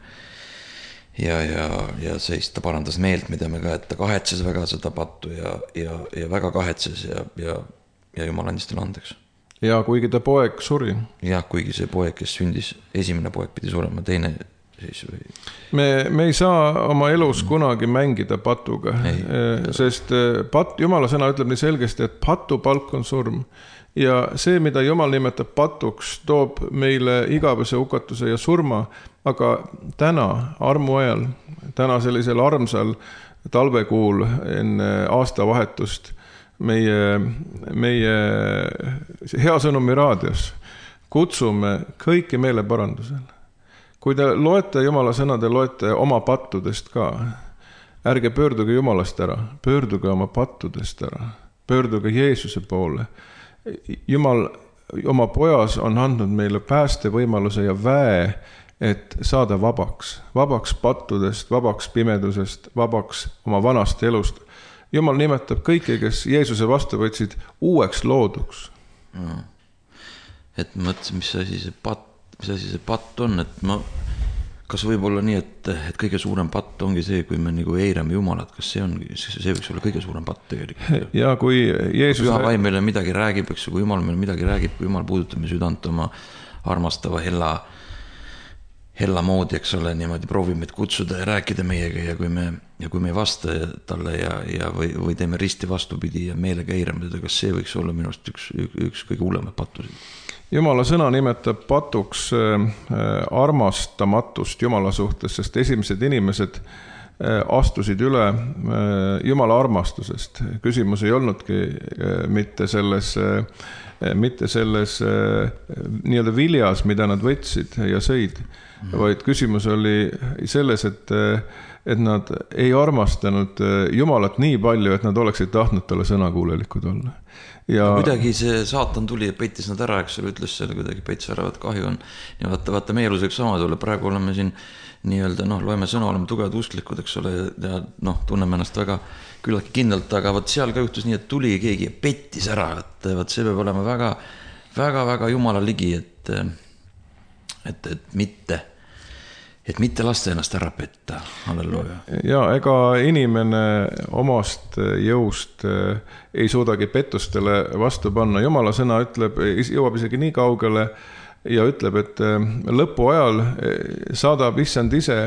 ja, ja, ja siis ta parandas meelt, me teame ka, et ta kahetses väga seda pattu ja, ja, ja väga kahetses ja, ja, ja Jumal andis talle andeks. Ja kuigi ta poeg suri. Ja kuigi see poeg, kes sündis, esimene poeg pidi surema, teine siis või... Me, me ei saa oma elus kunagi mängida patuga, ei, sest pat, Jumala sõna ütleb nii selgesti, et patu palk on surm. Ja see, mida Jumal nimetab patuks, toob meile igavese hukatuse ja surma, aga täna, armu ajal, täna sellisel armsal talvekuul enne aastavahetust meie, meie hea sõnumi raadios kutsume kõiki meeleparandusele. Kui te loete Jumala sõna, te loete oma pattudest ka. Ärge pöörduge Jumalast ära, pöörduge oma pattudest ära, pöörduge Jeesuse poole. Jumal oma pojas on andnud meile pääste võimaluse ja väe, et saada vabaks, vabaks pattudest, vabaks pimedusest, vabaks oma vanast elust. Jumal nimetab kõiki, kes Jeesuse vastu võtsid, uueks looduks. Mm. Et mõtlesin, mis asi see patt, mis asi see patt on, et ma, kas võib olla nii, et, et kõige suurem patt ongi see, kui me nagu eirame Jumalat, kas see on, see võiks olla kõige suurem patt tegelikult? Ja kui Jeesus... Püha vaim meile midagi räägib, eks, kui Jumal meile midagi räägib, kui Jumal puudutab me südant oma armastava hella, hella moodi, eks ole, niimoodi proovime kutsuda ja rääkida meiega ja kui me, ja kui me ei vasta talle ja, ja või, või teeme risti vastupidi ja meelega eirame teda, kas see võiks olla minu arust üks, üks, üks kõige hullemat pattusid? Jumala sõna nimetab patuks armastamatust Jumala suhtes, sest esimesed inimesed astusid üle Jumala armastusest. Küsimus ei olnudki mitte selles, mitte selles nii-öelda viljas, mida nad võtsid ja sõid, vaid küsimus oli selles, et, et nad ei armastanud Jumalat nii palju, et nad oleksid tahtnud talle sõnakuulelikud olla. Ja kuidagi see saatan tuli ja pettis nad ära, eks ole, ütles selle kuidagi pettis ära, et kahju on. Ja vaata, vaata meie eluseks sama tule, praegu oleme siin nii-öelda, noh, loeme sõna, oleme tugevad usklikud, eks ole, ja noh, tunneme ennast väga küllalt kindlalt, aga vaat seal ka juhtus nii, et tuli keegi ja pettis ära, et vaat see peab olema väga, väga, väga Jumala ligi, et, et, et mitte et mitte lasta ennast ära petta. Halleluja. Ja ega inimene omast jõust ei suudagi pettustele vastu panna. Jumala sõna ütleb, jõuab isegi nii kaugele ja ütleb, et lõpu ajal saadab issand ise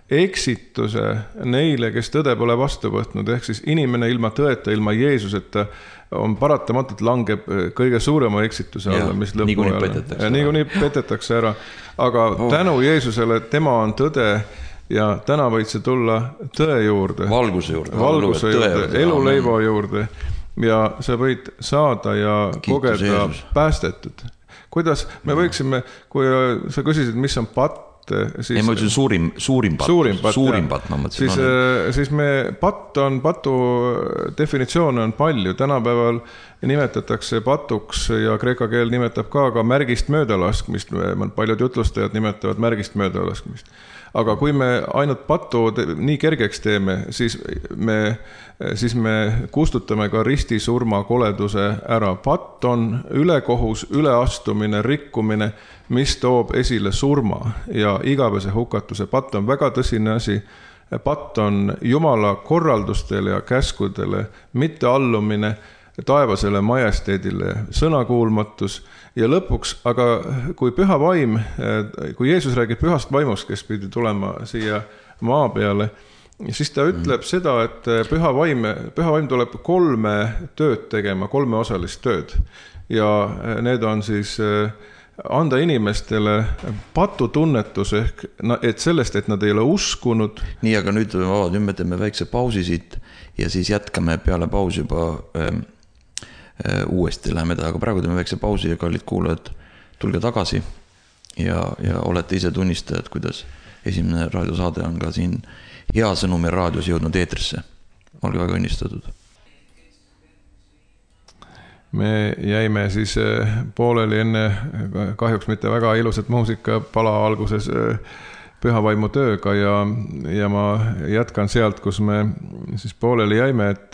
eksituse neile, kes tõde pole vastu võtnud. Ehk siis inimene ilma tõeta, ilma Jeesuseta on paratamatult langeb kõige suurema eksituse alla, mis lõpu ajal. Niikuinii petetakse ära. Aga oh. tänu Jeesusele, tema on tõde ja täna võid see tulla tõe juurde. Valguse juurde. Valguse juurde, eluleiva juurde. Ja sa võid saada ja Kiitus kogeda Jeesus. Päästetud. Kuidas me võiksime, kui sa küsisid, mis on patt, siis, ei, ma ütlesin suurim, suurim patt, suurim patt, suurim patt ma mõtlesin, siis, no, siis me patt on, patu definitsioone on palju, tänapäeval nimetatakse patuks ja kreeka keel nimetab ka, ka märgist möödalaskmist, paljud jutlustajad nimetavad märgist möödalaskmist. Aga kui me ainult patu nii kergeks teeme, siis me, siis me kustutame ka ristisurma koleduse ära. Patt on ülekohus, üleastumine, rikkumine, mis toob esile surma ja igavese hukatuse. Patt on väga tõsine asi. Patt on Jumala korraldustele ja käskudele, mitte allumine taevasele majesteedile, sõnakuulmatus ja lõpuks, aga kui püha vaim, kui Jeesus räägib pühast vaimust, kes pidi tulema siia maa peale, siis ta ütleb mm. seda, et püha vaim, püha vaim tuleb kolme tööd tegema, kolme osalist tööd ja need on siis anda inimestele patutunnetus ehk et sellest, et nad ei ole uskunud. Nii, aga nüüd vabad, nüüd me teeme väikse pausi siit ja siis jätkame peale pausi juba ähm, äh, uuesti läheme eda, aga praegu teeme väikse pausi ja kallid kuulajad, tulge tagasi ja, ja olete ise tunnistajad, kuidas esimene raadiosaade on ka siin Hea Sõnumi raadios jõudnud eetrisse. Olge väga õnnistatud. Me jäime siis pooleli enne kahjuks mitte väga ilusat muusika pala alguses pühavaimu tööga ja, ja ma jätkan sealt, kus me siis pooleli jäime, et,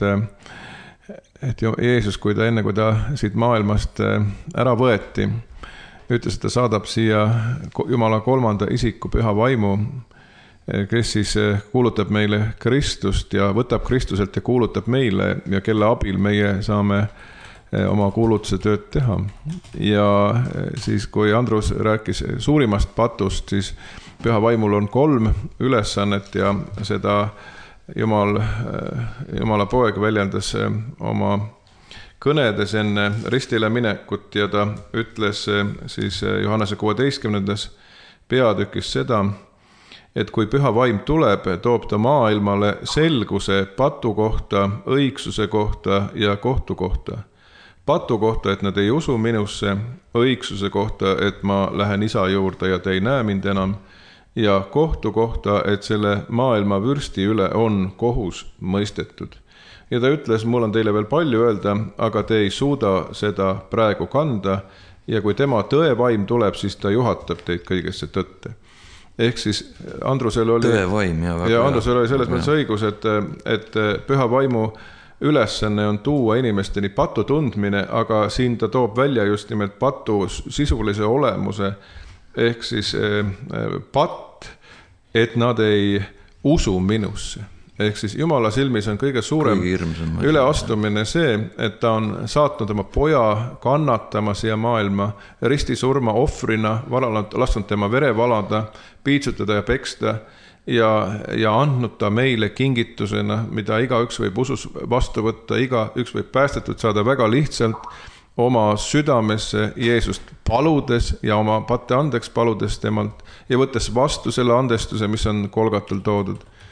et Jeesus, kui ta enne, kui ta siit maailmast ära võeti, ütles, et ta saadab siia Jumala kolmanda isiku pühavaimu, kes siis kuulutab meile Kristust ja võtab Kristuselt ja kuulutab meile ja kelle abil meie saame oma kuulutuse tööd teha. Ja siis, kui Andrus rääkis suurimast patust, siis püha vaimul on kolm ülesannet ja seda Jumal, Jumala poeg väljendas oma kõnedes enne ristile minekut ja ta ütles siis Johannese kuueteistkümnendas peatükis seda, et kui püha vaim tuleb, toob ta maailmale selguse patu kohta, õigsuse kohta ja kohtu kohta. Patu kohta, et nad ei usu minusse, õigsuse kohta, et ma lähen isa juurde ja te ei näe mind enam, ja kohtu kohta, et selle maailma vürsti üle on kohus mõistetud. Ja ta ütles, mul on teile veel palju öelda, aga te ei suuda seda praegu kanda, ja kui tema tõevaim tuleb, siis ta juhatab teid kõigesse tõtte. Ehk siis Andrusel oli, tõevaim, ja, ja Andrusel oli selles mõttes õigus, et, et püha vaimu ülesanne on tuua inimesteni patu tundmine, aga siin ta toob välja just nimelt patu sisulise olemuse, ehk siis patt, et nad ei usu minusse. Ehk siis Jumala silmis on kõige suurem üleastumine see, et ta on saatnud oma poja kannatama siia maailma, ristisurma ohvrina, lasknud tema vere valada, piitsutada ja peksta ja, ja andnud ta meile kingitusena, mida iga üks võib usus vastu võtta, iga üks võib päästetud saada väga lihtsalt oma südamesse Jeesust paludes ja oma patte andeks paludes temalt ja võttes vastu selle andestuse, mis on Kolgatal toodud.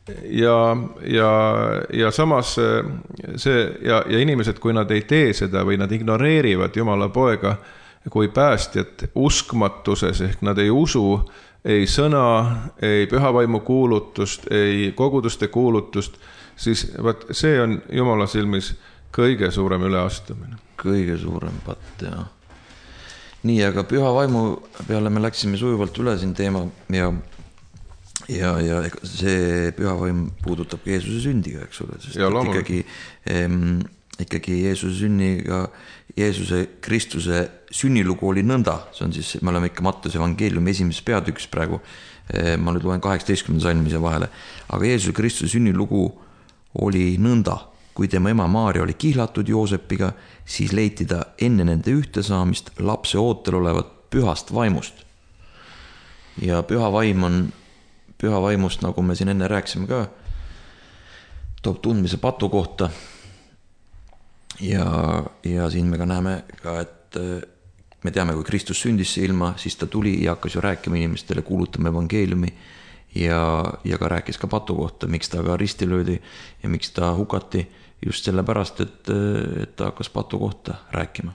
ja, ja, ja samas see ja, ja inimesed, kui nad ei tee seda või nad ignoreerivad Jumala poega kui päästjat uskmatuses, ehk nad ei usu ei sõna, ei pühavaimu kuulutust, ei koguduste kuulutust, siis vaat see on Jumala silmis kõige suurem üleastumine. Kõige suurem patt, jah. Nii, aga püha vaimu peale me läksime sujuvalt üle siin teema ja ja, ja see püha vaim puudutab Jeesuse sündiga, eks ole, sest ja, ikkagi, ähm, ikkagi Jeesuse sünniga, Jeesuse Kristuse sünnilugu oli nõnda, see on siis, me oleme ikka Mattuse evangeeliumi esimeses peatükis praegu, ma nüüd loen kaheksateistkümnenda salmise vahele, aga Jeesuse Kristuse sünnilugu oli nõnda, kui tema ema Maaria oli kihlatud Joosepiga, siis leiti ta enne nende ühtesaamist lapse ootel olevat pühast vaimust. Ja püha vaim on, püha vaimust, nagu me siin enne rääkisime ka, toob tundmise patu kohta. Ja, ja siin me ka näeme ka, et me teame, kui Kristus sündis see ilma, siis ta tuli ja hakkas ju rääkima inimestele, kuulutama evangeeliumi ja, ja ka rääkis ka patu kohta, miks ta ka risti löödi ja miks ta hukati. Just sellepärast, et, et ta hakkas patu kohta rääkima.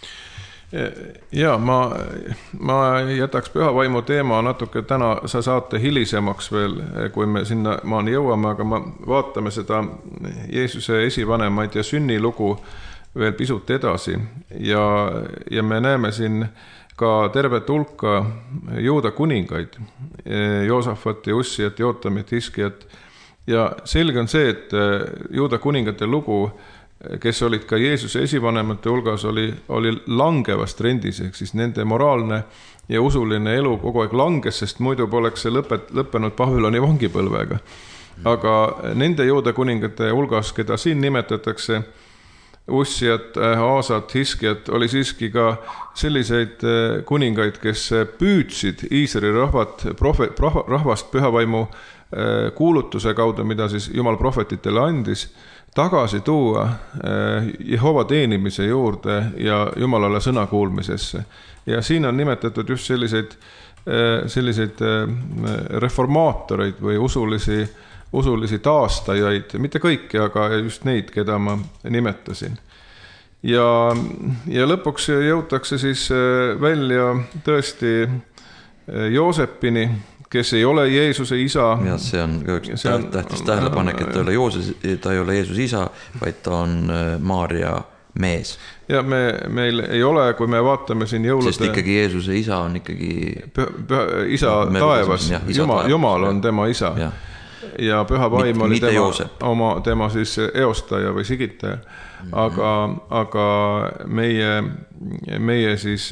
Ja ma, ma jätaks püha vaimu teema natuke täna, sa saate hilisemaks veel, kui me sinna maani jõuame, aga ma vaatame seda Jeesuse esivanemaid ja sünnilugu veel pisut edasi ja, ja me näeme siin ka tervet hulka Juuda kuningaid, Joosafat ja Ussiat, Jootamit, Hiskiat. Ja selge on see, et Juuda kuningate lugu, kes olid ka Jeesuse esivanemate hulgas, oli, oli langevas trendis, ehk siis nende moraalne ja usuline elu kogu aeg langes, sest muidu poleks see lõpet, lõppenud Babyloni vangipõlvega. Aga nende Juuda kuningate hulgas, keda siin nimetatakse, Ussiat, Aasat, Hiskiat, oli siiski ka selliseid kuningaid, kes püüdsid Iisraeli rahvat, profe, rahvast pühavaimu kuulutuse kaudu, mida siis Jumal prohvetitele andis, tagasi tuua Jehova teenimise juurde ja Jumalale sõna kuulmisesse. Ja siin on nimetatud just selliseid, selliseid reformaatoreid või usulisi, usulisi taastajaid, mitte kõiki, aga just neid, keda ma nimetasin. Ja, ja lõpuks jõutakse siis välja tõesti Joosepini, kes ei ole Jeesuse isa. Ja see on üks see on, tähtis tähelepanek, et ta ei ole, Jooses, ta ei ole Jeesuse isa, vaid ta on Maaria mees. Ja me, meil ei ole, kui me vaatame siin jõulude... Sest ikkagi Jeesuse isa on ikkagi... Püha, püha, isa no, taevas, jah, isa Jumal, taevas, Jumal on tema isa. Ja, ja püha vaim oli tema, oma, tema siis eostaja või sigitaja. Mm-hmm. Aga, aga meie, meie siis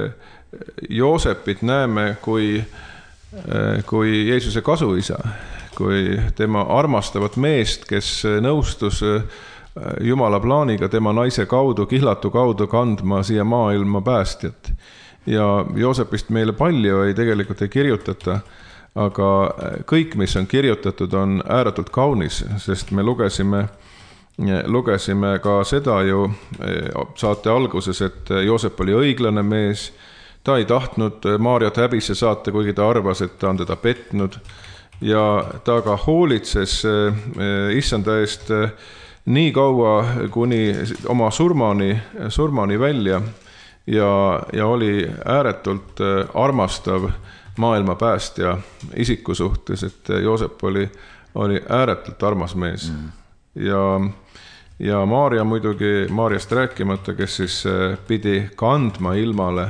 Joosepit näeme kui... kui Jeesuse kasuisa, kui tema armastavat meest, kes nõustus Jumala plaaniga tema naise kaudu, kihlatu kaudu kandma siia maailma päästjat. Ja Joosepist meile palju ei tegelikult ei kirjutata, aga kõik, mis on kirjutatud, on ääretult kaunis, sest me lugesime, lugesime ka seda ju saate alguses, et Joosep oli õiglane mees. Ta ei tahtnud Maariat häbisse saata, kuigi ta arvas, et ta on teda petnud. Ja ta ka hoolitses issanda eest nii kaua, kuni oma surmani, surmani välja ja, ja oli ääretult armastav maailma päästja isiku suhtes, et Joosep oli, oli ääretult armas mees. Mm. Ja, ja Maaria muidugi, Maariast rääkimata, kes siis pidi kandma ilmale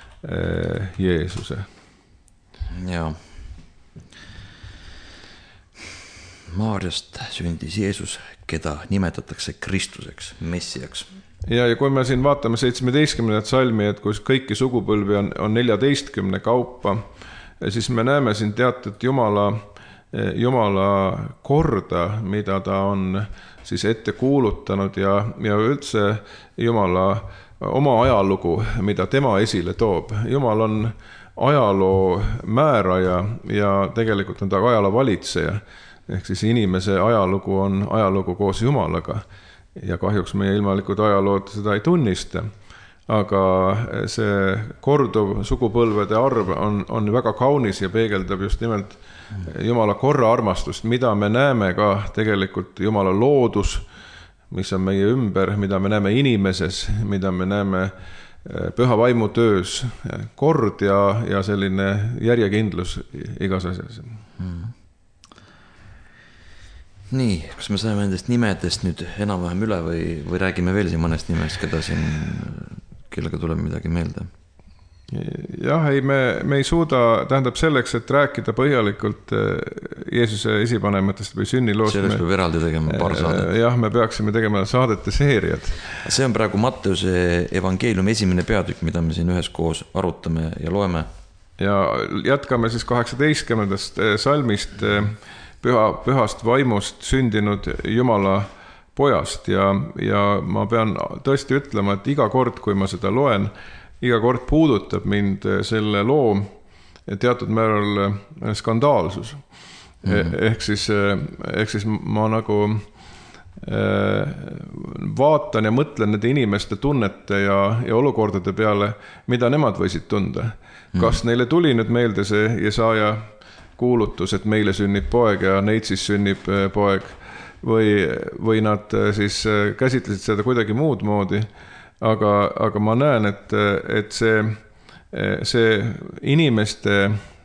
Jeesuse. Ja. Maariast sündis Jeesus, keda nimetatakse Kristuseks, Messiaks. Ja, ja kui me siin vaatame seitsmeteistkümnendat salmi, et kus kõiki sugupõlvi on, on neljateistkümne kaupa, siis me näeme siin teatud Jumala, Jumala korda, mida ta on siis ette kuulutanud ja, ja üldse Jumala oma ajalugu, mida tema esile toob. Jumal on ajaloo määraja ja tegelikult on ta ajaloo valitseja. Ehk siis inimese ajalugu on ajalugu koos Jumalaga. Ja kahjuks meie ilmalikud ajalood seda ei tunnista. aga see korduv sugupõlvede arv on, on väga kaunis ja peegeldab just nimelt Jumala korra armastust, mida me näeme ka tegelikult Jumala loodus, mis on meie ümber, mida me näeme inimeses, mida me näeme püha vaimu töös, kord ja, ja selline järjekindlus igas asjas. Mm. Nii, kas me saime nendest nimedest nüüd enam-vähem üle või, või räägime veel siin mõnest nimest, keda siin, kellega tuleb midagi meelde? Jah, ei, me, me ei suuda, tähendab selleks, et rääkida põhjalikult Jeesuse esipanematest või sünniloost. Selleks peab eraldi tegema paar saadet. Jah, me peaksime tegema saadete seeriad. See on praegu Matteuse evangeeliumi esimene peatükk, mida me siin üheskoos arutame ja loeme. Ja jätkame siis kaheksateistkümnendast salmist püha, pühast vaimust sündinud Jumala pojast ja, ja ma pean tõesti ütlema, et iga kord, kui ma seda loen, iga kord puudutab mind selle loo teatud määral skandaalsus. Mm-hmm. Ehk siis, ehk siis ma nagu vaatan ja mõtlen nende inimeste tunnete ja, ja olukordade peale, mida nemad võisid tunda. Kas mm-hmm. neile tuli nüüd meelde see Jesaja kuulutus, et meile sünnib poeg ja neid siis sünnib poeg või, või nad siis käsitlesid seda kuidagi muud moodi. Aga, aga ma näen, et, et see, see inimeste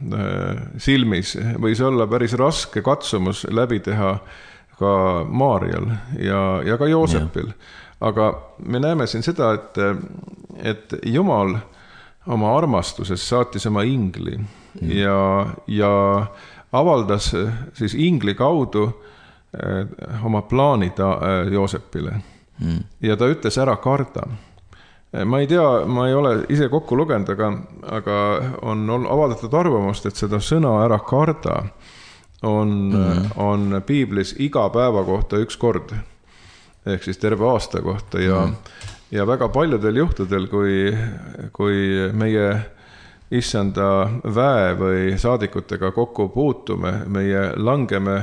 silmis võis olla päris raske katsumus läbi teha ka Maarjal ja, ja ka Joosepil. Aga me näeme siin seda, et, et Jumal oma armastuses saatis oma ingli mm. ja, ja avaldas siis ingli kaudu oma plaani ta Joosepile. Mm. Ja ta ütles ära karda. Ma ei tea, ma ei ole ise kokku lugenud, aga, aga on, on avaldatud arvamust, et seda sõna ära karda on, mm. on piiblis iga päeva kohta üks kord. Ehk siis terve aasta kohta ja, mm. ja väga paljudel juhtudel, kui, kui meie issanda väe või saadikutega kokku puutume, meie langeme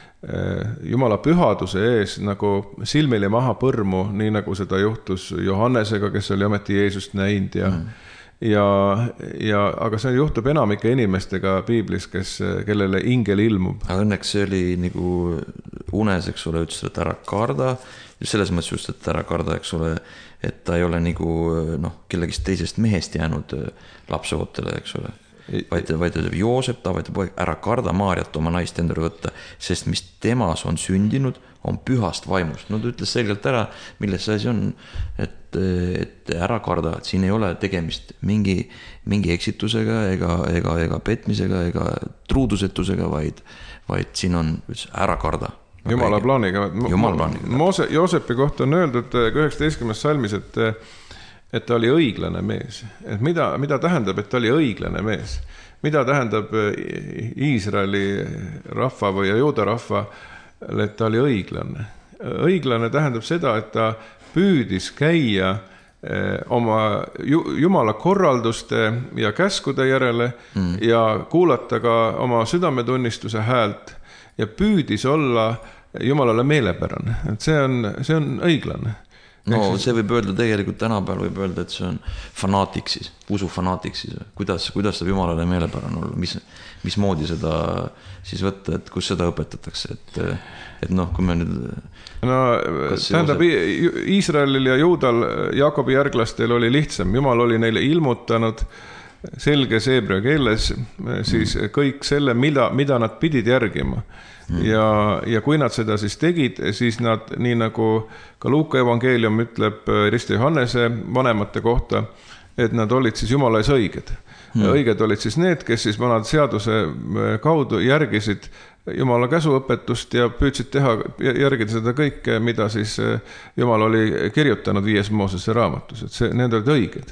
Jumala pühaduse ees nagu silmili maha põrmu, nii nagu seda juhtus Johannesega, kes oli ometi Jeesust näinud ja, mm. ja, ja aga see juhtub enamike inimestega piiblis, kes, kellele ingel ilmub. Aga õnneks see oli nagu unes, eks ole, ütles, et ära karda, selles mõttes just, et ära karda, eks ole, et ta ei ole nagu noh, kellegist teisest mehest jäänud lapseootele, eks ole. Vaid, vaid Joosep, Taaveti poeg, ära karda Maarjat oma naist endale võtta, sest mis temas on sündinud, on pühast vaimust. No ta ütles selgelt ära, milles see asi on, et, et ära karda, et siin ei ole tegemist mingi, mingi eksitusega ega, ega, ega petmisega ega truudusetusega, vaid, vaid siin on ära karda. Jumala plaaniga. Jumala plaaniga. Moose, Joosepi kohta on öeldud üheksateistkümnes salmis, et et ta oli õiglane mees. Et mida, mida tähendab, et ta oli õiglane mees? Mida tähendab Iisraeli rahva või juuda rahva, et ta oli õiglane? Õiglane tähendab seda, et ta püüdis käia oma Jumala korralduste ja käskude järele mm. ja kuulata ka oma südametunnistuse häält ja püüdis olla Jumalale meelepärane. Et see on, see on õiglane. No see võib öelda tegelikult tänapäeval võib öelda, et see on fanaatik siis, usu fanaatik siis. Kuidas, kuidas saab Jumalale meelepärane olla? Mis, mis moodi seda siis võtta, et kus seda õpetatakse? Et, et noh, kui me nüüd... No tähendab, Iisraelil ja Juudal, Jaakobi järglastel oli lihtsam. Jumal oli neile ilmutanud selges heebrea keeles siis kõik selle, mida, mida nad pidid järgima. Mm. Ja, ja kui nad seda siis tegid, siis nad, nii nagu ka Luuka evangeelium ütleb Risti Johannese vanemate kohta, et nad olid siis Jumala ees õiged. Mm. Õiged olid siis need, kes siis vanad seaduse kaudu järgisid Jumala käsuõpetust ja püüdsid teha, järgida seda kõike, mida siis Jumal oli kirjutanud viies Moosese raamatus, et see, need olid õiged.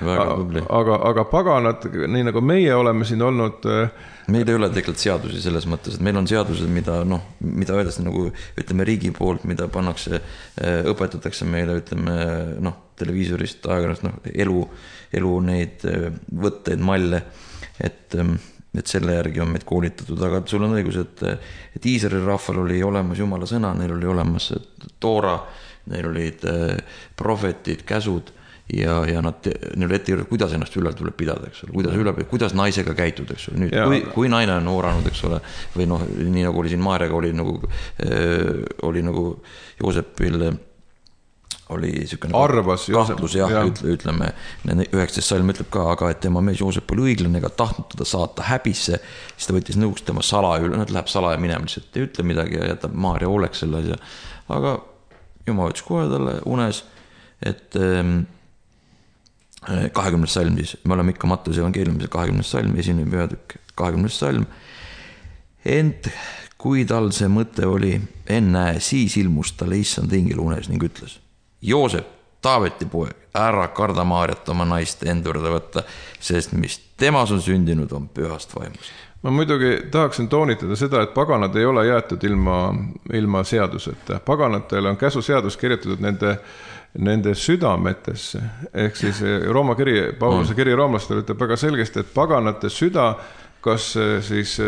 Aga, aga paganad, nii nagu meie oleme siin olnud... Meil ei ole tegelikult seadusi selles mõttes, et meil on seadused, mida, noh, mida öeldes nagu, ütleme, riigi poolt, mida pannakse, õpetatakse meile, ütleme, noh, televiisorist, ajakirjast, noh, elu, elu neid võtteid, malle, et... et selle järgi on meid koolitatud, aga sul on õigus, et, et Iisraeli rahval oli olemas Jumala sõna, neil oli olemas Toora, neil olid prohvetid, käsud ja, ja nad neil ette juurde, kuidas ennast üle tuleb pidada, eks ole, kuidas üle, kuidas naisega käituda, eks ole, nüüd kui, kui naine on nooranud, eks ole, või noh, nii nagu oli siin Maarjaga oli nagu äh, oli nagu Joosepil oli niisugune arvas kahtlus, jah, jah. Ütle, ütleme, üheksateist salm ütleb ka, aga et tema mees Joosep oli õiglane ega tahtnud teda saata häbisse, siis ta võttis nõuks tema salaja üle, nad läheb salaja minema lihtsalt, ei ütle midagi ja jätab Maarja hooleks selle asja, aga Jumal ütles kohe talle unes, et kahekümnes salm siis, me oleme ikka Matteuse evangeeliumis kahekümnes salm, esimene peatükk, kahekümnes salm, ent kui tal see mõte oli, enne siis ilmus talle issand ingel unes ning ütles, Joosep, Taaveti poeg, ära karda Maarjat oma naist enda juurde võtta, sest mis temas on sündinud, on pühast vaimust. Ma muidugi tahaksin toonitada seda, et paganad ei ole jäetud ilma, ilma seaduseta. Paganatele on käsuseadus kirjutatud nende, nende südametesse. Ehk siis Rooma kiri, Pauluse kiri roomlastele ütleb väga selgesti, et paganate süda, kas siis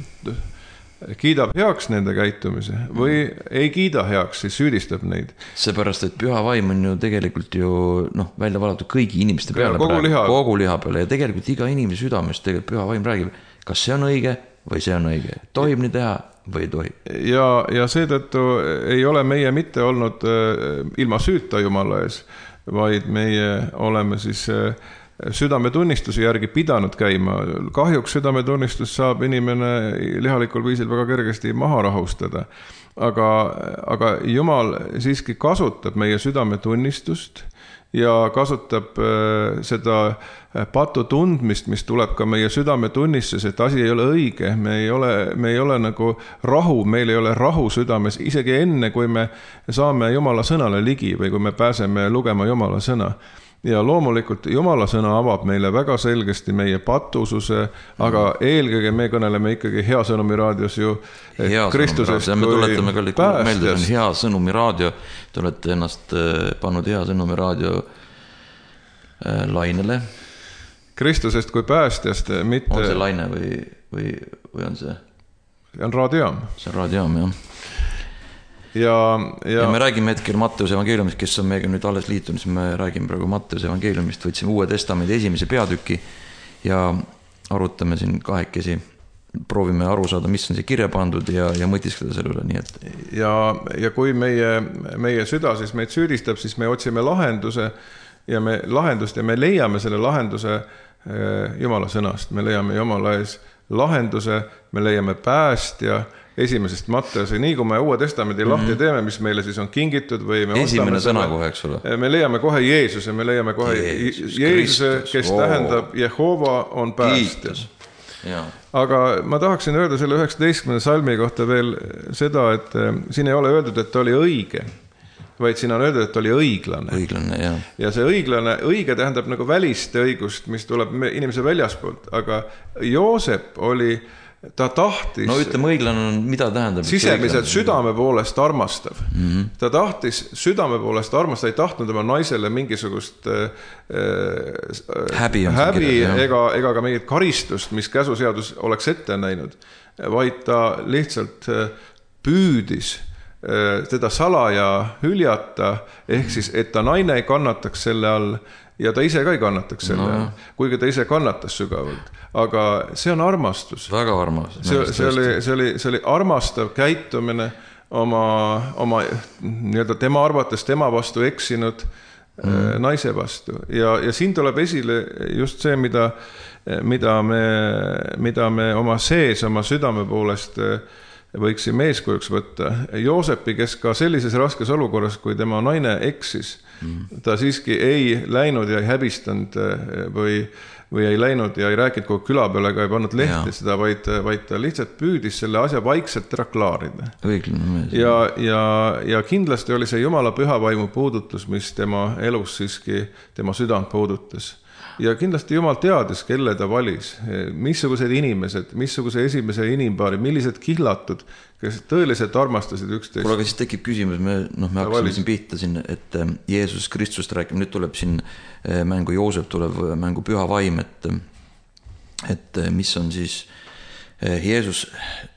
kiidab heaks nende käitumise või ei kiida heaks, siis süüdistab neid. Seepärast, et püha vaim on ju tegelikult ju noh, välja valatud kõigi inimeste peale, kogu liha. kogu liha peale ja tegelikult iga inimese südamest tegelikult püha vaim räägib, kas see on õige või see on õige, tohib nii teha või ei tohi. Ja, ja seetõttu ei ole meie mitte olnud ilma süüta Jumala ees, vaid meie oleme siis südametunnistuse järgi pidanud käima. Kahjuks südametunnistus saab inimene lihalikul viisil väga kergesti maha rahustada. Aga, aga Jumal siiski kasutab meie südametunnistust ja kasutab seda patu tundmist, mis tuleb ka meie südametunnistus, et asi ei ole õige, me ei ole, me ei ole nagu rahu, meil ei ole rahu südames, isegi enne, kui me saame Jumala sõnale ligi või kui me pääseme lugema Jumala sõna. Ja loomulikult Jumala sõna avab meile väga selgesti meie patususe, aga eelkõige me kõneleme ikkagi Hea Sõnumi raadios ju hea Kristusest kui päästjast. Hea Sõnumi raadio, te olete ennast pannud Hea Sõnumi raadio lainele. Kristusest kui päästjast, mitte... On see laine või, või, või on see? See on raadiojaam. See on raadiojaam, jah. Ja, ja... ja me räägime hetkel Matteuse evangeeliumist, kes on meiega nüüd alles liitunud, siis me räägime praegu Matteuse evangeeliumist, võtsime Uue Testamendi esimese peatüki ja arutame siin kahekesi, proovime aru saada, mis on see kirja pandud ja, ja mõtiskleda selle üle, nii et... Ja, ja kui meie, meie süda siis meid süüdistab, siis me otsime lahenduse ja me lahendust ja me leiame selle lahenduse Jumala sõnast, me leiame Jumala ees lahenduse, me leiame päästja, esimesest Matteuse, nii kui me Uue Testamendi mm-hmm. lahti teeme, mis meile siis on kingitud või me esimene sõna kohe, eks ole. Me leiame kohe Jeesuse, me leiame kohe Jeesus, Jeesuse, kes oh. tähendab Jehova on päästja. Aga ma tahaksin öelda selle üheksateistkümnenda salmi kohta veel seda, et siin ei ole öeldud, et ta oli õige, vaid siin on öeldud, et ta oli õiglane. Õiglane, jah. Ja see õiglane, õige tähendab nagu välist õigust, mis tuleb inimese väljaspoolt, aga Joosep oli ta tahtis... No ütleme, õiglane on, mida tähendab? Sisemiselt südame poolest armastav. Mm-hmm. Ta tahtis südame poolest armastav, ei tahtnud oma naisele mingisugust äh, häbi, häbi kirjad, ega, ega ka mingit karistust, mis käsuseadus oleks ette näinud, vaid ta lihtsalt püüdis äh, teda salaja hüljata, ehk siis, et ta naine ei kannataks selle all ja ta ise ka ei kannataks selle all, no. Kuigi ta ise kannatas sügavalt. Aga see on armastus. Väga armastus. See, see, oli, see, oli, see oli armastav käitumine oma, oma nii-öelda tema arvates tema vastu eksinud mm. naise vastu. Ja, ja siin tuleb esile just see, mida, mida, me, mida me oma sees, oma südame poolest võiksime eeskujuks võtta. Joosepi, kes ka sellises raskes olukorras, kui tema naine eksis, mm. ta siiski ei läinud ja ei häbistanud või või ei läinud ja ei rääkinud kogu küla peale, ega ei pannud lehti seda, vaid, vaid ta lihtsalt püüdis selle asja vaikselt ära klaarida. Õiglane mees. Ja, ja, ja kindlasti oli see Jumala pühavaimu puudutus, mis tema elus siiski tema südant puudutas. Ja kindlasti Jumal teadis, kelle ta valis, missugused inimesed, missuguse esimese inimpaari, millised kihlatud, kes tõeliselt armastasid üksteist. Kuule, aga siis tekib küsimus, me, no, me hakkasime siin pihta siin, et Jeesus Kristust räägime, nüüd tuleb siin mängu Joosep, tuleb mängu püha vaim, et, et mis on siis Jeesus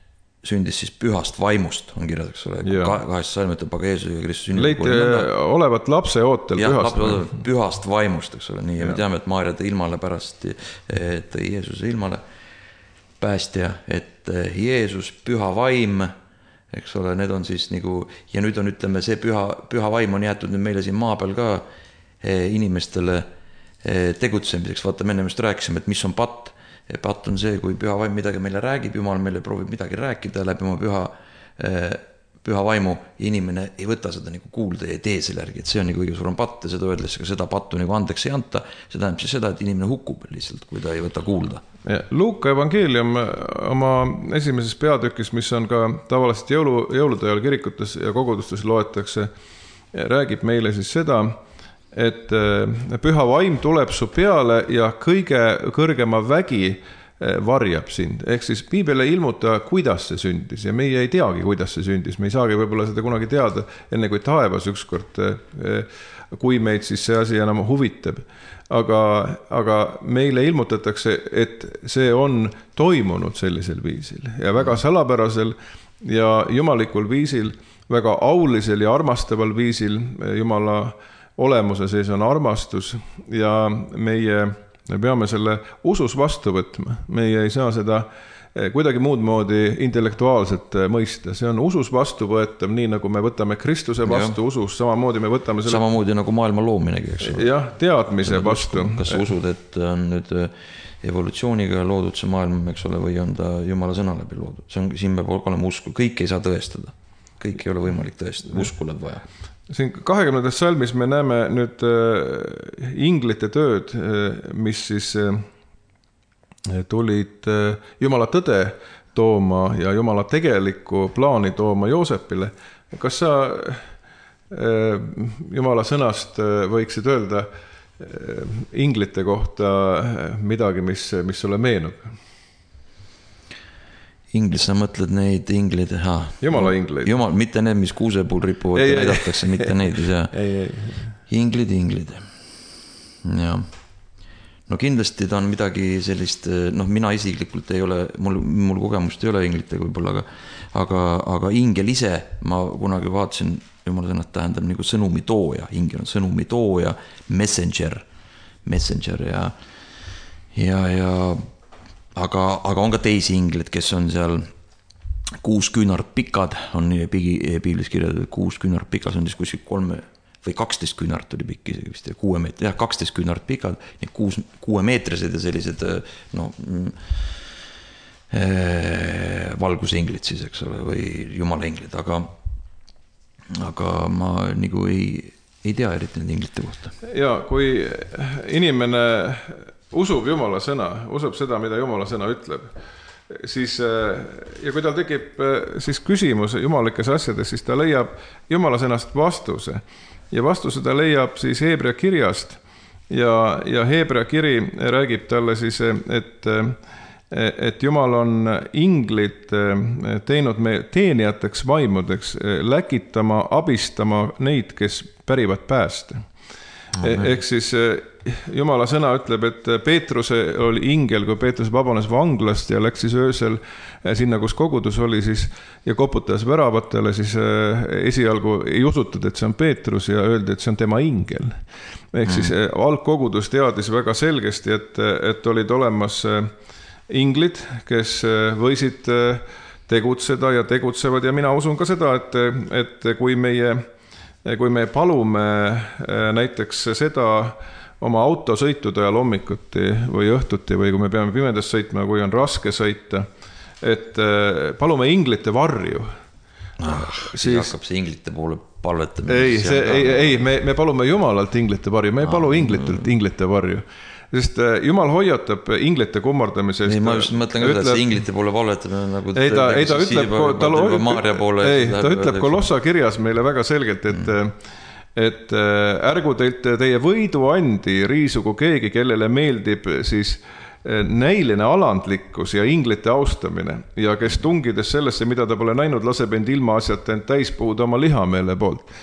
sündis siis pühast vaimust, on kirjas, eks ole, kahest salm ütleb, aga Jeesus ja Kristus sünnib. Leiti olevat lapse ootel ja, pühast. Lapse pühast vaimust, eks ole, nii, ja me teame, et Maarja tõi ilmale pärast, et Jeesuse ilmale päästja, et Jeesus, püha vaim, eks ole, need on siis nagu, ja nüüd on, ütleme, see püha, püha vaim on jäetud nüüd meile siin maa peal ka inimestele tegutsemiseks, vaata, me enne just rääkisime, et mis on patt. Patt on see, kui püha vaim midagi meile räägib, Jumal meile proovib midagi rääkida läbi oma püha, püha vaimu ja inimene ei võta seda nagu kuulda ja ei tee selle järgi, et see on nagu kõige suurem patt ja seda öeldes, aga seda pattu nagu andeks ei anta, see tähendab siis seda, et inimene hukkub lihtsalt, kui ta ei võta kuulda. Luuka evangeelium oma esimeses peatükis, mis on ka tavaliselt jõulu, jõulude ajal kirikutes ja kogudustes loetakse, räägib meile siis seda, et püha vaim tuleb su peale ja kõige kõrgema vägi varjab sind. Ehk siis Piibel ei ilmuta, kuidas see sündis ja meie ei teagi, kuidas see sündis. Me ei saagi võib-olla seda kunagi teada, enne kui taevas ükskord, kui meid siis see asi enam huvitab. Aga, aga meile ilmutatakse, et see on toimunud sellisel viisil ja väga salapärasel ja jumalikul viisil, väga aulisel ja armastaval viisil. Jumala olemuse sees on armastus ja meie me peame selle usus vastu võtma. Meie ei saa seda kuidagi muud moodi intellektuaalselt mõista. See on usus vastu võetav, nii nagu me võtame Kristuse vastu ja. Usus, samamoodi me võtame selle... Samamoodi nagu maailma loominegi, eks ole. Jah, teadmise vastu. Kas usud, et on nüüd evolutsiooniga loodud see maailm, eks ole, või on ta Jumala sõna läbi loodud? See on, siin peab olema usku. Kõik ei saa tõestada. Kõik ei ole võimalik tõestada. Usku läheb vaja. Siin kahekümnendas salmis me näeme nüüd inglite tööd, mis siis tulid Jumala tõde tooma ja Jumala tegelikku plaani tooma Joosepile. Kas sa Jumala sõnast võiksid öelda inglite kohta midagi, mis, mis sulle meenub? Inglis, sa mõtled neid ingleid, haa. Jumala ingleid. Jumal, mitte need, mis kuuse puul ripuvad ja näidatakse, mitte neid. Ei, ei. Inglid, inglid. Ja. No kindlasti ta on midagi sellist, noh, mina isiklikult ei ole, mul, mul kogemust ei ole inglitega võib-olla, aga, aga, aga ingel ise, ma kunagi vaatasin, Jumala sõnad tähendab nagu sõnumi tooja, ingel on sõnumi tooja, messenger, messenger ja, ja, ja Aga, aga on ka teisi ingleid, kes on seal kuus küünart pikad, on Piiblis kirjeldatud kuus küünart pikad, see on siis kuskil kolme või kaksteist küünart oli pikk isegi vist, kuue meetri, jah, kaksteist küünart pikad, nii kuus, kuue meetrised ja sellised no, äh, valgusinglid siis, eks ole, või jumala inglid, aga, aga ma nagu ei, ei tea eriti need inglite kohta. Ja kui inimene usub Jumala sõna, usub seda, mida Jumala sõna ütleb, siis, ja kui tal tekib siis küsimus jumalikes asjades, siis ta leiab Jumala sõnast vastuse. Ja vastuse ta leiab siis Heebrea kirjast ja, ja Heebrea kiri räägib talle siis, et, et Jumal on inglid teinud me teenijateks vaimudeks, läkitama, abistama neid, kes pärivad pääste. Ehk siis Jumala sõna ütleb, et Peetruse oli ingel, kui Peetrus vabanes vanglast ja läks siis öösel sinna, kus kogudus oli siis ja koputas väravatele, siis esialgu ei usutud, et see on Peetrus ja öeldi, et see on tema ingel. Ehk siis algkogudus teadis väga selgesti, et, et olid olemas inglid, kes võisid tegutseda ja tegutsevad ja mina usun ka seda, et, et kui meie kui me palume näiteks seda oma auto sõitude ajal hommikuti või õhtuti või kui me peame pimedas sõitma, kui on raske sõita, et palume inglite varju. Ah, siis, siis hakkab see inglite poole palvetama. Ei, see, ei, ei me, me palume Jumalalt inglite varju, me ei ah, palu inglitelt inglite varju. Sest Jumal hoiatab inglite kummardamisest. Ei, ma just mõtlen ka, et see inglite poole valvetamine nagu ei, ta, ei, ta ütleb, ta, Maarja poole, ei, ta ütleb Kolossa kirjas meile väga selgelt, et, mm. et ärgu teilt teie võidu andi riisugu keegi, kellele meeldib siis näiline alandlikkus ja inglite austamine ja kes tungides sellesse, mida ta pole näinud, laseb end ilma asjata end täispuuda oma lihameele poolt.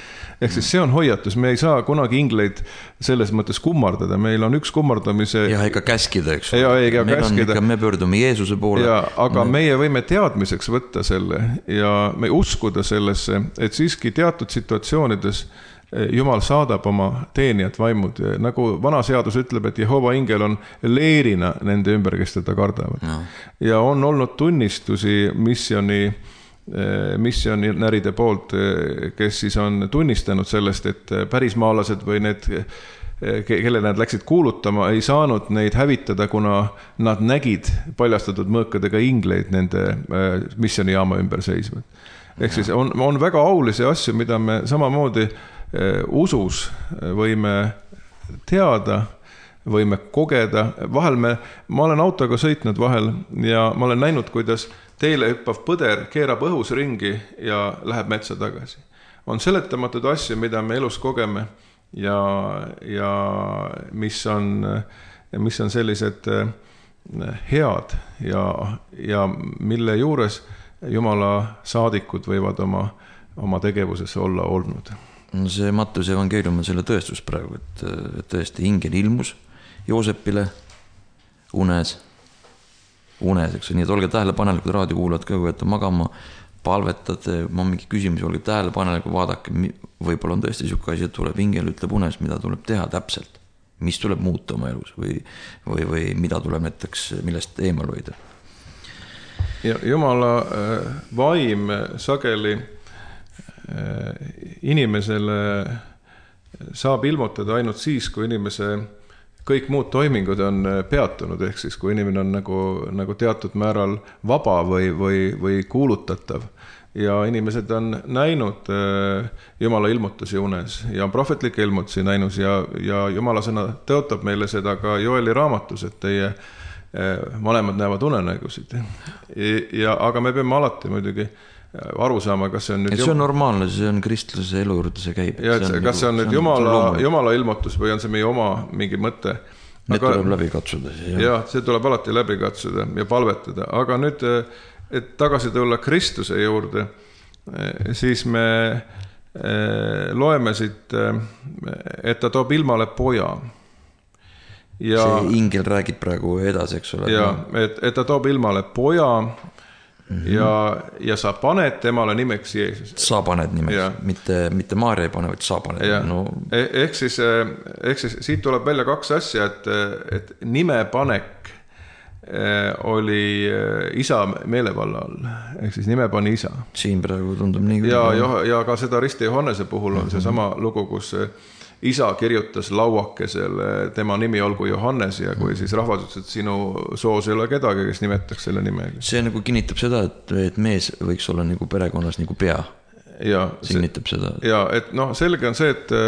ehk siis see on hoiatus, me ei saa kunagi ingleid selles mõttes kummardada, meil on üks kummardamise ja ega käskida, eks ja, ega meil käskida. on ikka, me pöördume Jeesuse poole ja, aga me... meie võime teadmiseks võtta selle ja me uskuda sellesse, et siiski teatud situatsioonides Jumal saadab oma teenijad vaimud, nagu vana seadus ütleb, et Jehova ingel on leerina nende ümber, kes teda kardavad no. ja on olnud tunnistusi missiooni missionäride poolt, kes siis on tunnistanud sellest, et pärismaalased või need, kelle nad läksid kuulutama, ei saanud neid hävitada, kuna nad nägid paljastatud mõõkadega ingleid nende missionijaama ümber seisvad. Ehk siis on, on väga aulisi asju, mida me samamoodi usus võime teada, võime kogeda. Vahel me, ma olen autoga sõitnud vahel ja ma olen näinud, kuidas teile hüppav põder keerab õhus ringi ja läheb metsa tagasi. On seletamatud asju, mida me elus kogeme ja, ja mis, on, mis on sellised head ja, ja mille juures Jumala saadikud võivad oma, oma tegevuses olla olnud. No see Mattuse evangeelium on selle tõestus praegu, et, et tõesti ingel ilmus Joosepile unes, unes, eks nii, et olge tähelepanelikud, raadiokuulajad ka, kui olete magama, palvetad, ma mingi küsimusi, olge tähelepanelikud, vaadake, võib-olla on tõesti siuke asi, et tuleb ingel, ütleb unes, mida tuleb teha täpselt, mis tuleb muuta oma elus või, või, või mida tuleb näiteks, millest eemal hoida. Ja Jumala vaim sageli inimesele saab ilmutada ainult siis, kui inimese kõik muud toimingud on peatunud, ehk siis kui inimene on nagu, nagu teatud määral vaba või, või, või kuulutatav ja inimesed on näinud Jumala ilmutusi unes ja on prohvetlikke ilmutusi näinud ja, ja Jumala sõna tõotab meile seda ka Joeli raamatus, et teie vanemad näevad unenägusid ja, aga me peame alati muidugi aru saama, kas see on nüüd... Et see on normaalne, see on kristlase elu juurde, see käib. Ja, see on kas see on nüüd Jumala, Jumala ilmutus või on see meie oma mingi mõte? Need aga, tuleb läbi katsuda. Ja. ja, see tuleb alati läbi katsuda ja palvetada. Aga nüüd, et tagasi tulla Kristuse juurde, siis me loeme siit, et ta toob ilmale poja. Ja, see ingel räägib praegu edasi, eks ole. Ja, et, et ta toob ilmale poja, Mm-hmm. ja, ja sa paned temale nimeks Jeesus. Sa paned nimeks, mitte, mitte Maaria ei pane, vaid sa paned. No. Ehk siis, ehk siis siit tuleb välja kaks asja, et, et nimepanek oli isa meelevalla all. Ehk siis nime pani isa. Siin praegu tundub nii. Ja, ja, ja ka seda Risti Johannese puhul on mm-hmm. see sama lugu, kus isa kirjutas lauakesele, tema nimi olgu Johannes ja kui siis rahvas ütles, et sinu soos ei ole kedagi, kes nimetaks selle nimega. See nagu kinnitab seda, et, et mees võiks olla nagu perekonnas nagu pea. Ja, see kinnitab seda. Ja, et noh, selge on see, et,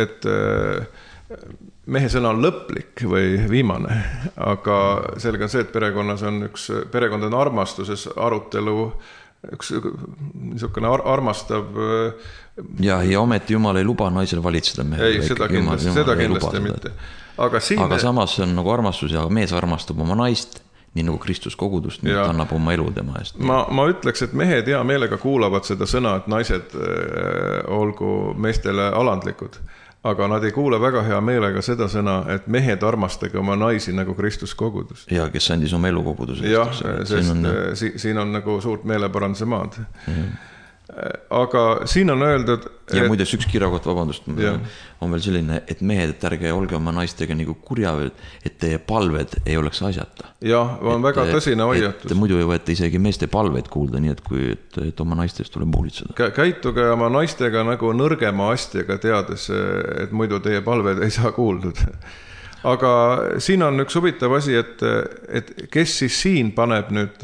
et mehe sõna on lõplik või viimane, aga selge on see, et perekonnas on üks, perekond on armastuses arutelu, üks niisugune ar- armastav ja, ja ometi Jumal ei luba naisel valitseda mehe. Ei, seda kindlasti, Jumal, seda kindlasti mitte. Aga, siin... aga samas see on nagu armastus ja mees armastab oma naist, nii nagu Kristus kogudust, nii et annab oma elu tema eest. Ma, ma ütleks, et mehed hea meelega kuulavad seda sõna, et naised äh, olgu meestele alandlikud. Aga nad ei kuule väga hea meelega seda sõna, et mehed armastage oma naisi nagu Kristus kogudus. Ja, kes andis oma elu koguduse. Jah, sest siin on, si, siin on nagu suurt meeleparanduse maad. Mm-hmm. Aga siin on öeldud... Ja et... muides üks kirjakott, vabandust, on veel selline, et mehed, et ärge olge oma naistega nagu kurja, et teie palved ei oleks asjata. Jah, on et, väga tõsine hoiatus. Muidu ei võeta isegi meeste palveid kuulda, nii et, kui, et, et oma naistest tuleb hoolitseda. Käituge oma naistega nagu nõrgema astjaga teades, et muidu teie palved ei saa kuuldud. Aga siin on üks huvitav asi, et, et kes siis siin paneb nüüd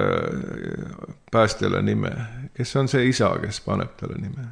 päästjale nime? Kes on see isa, kes paneb talle nime?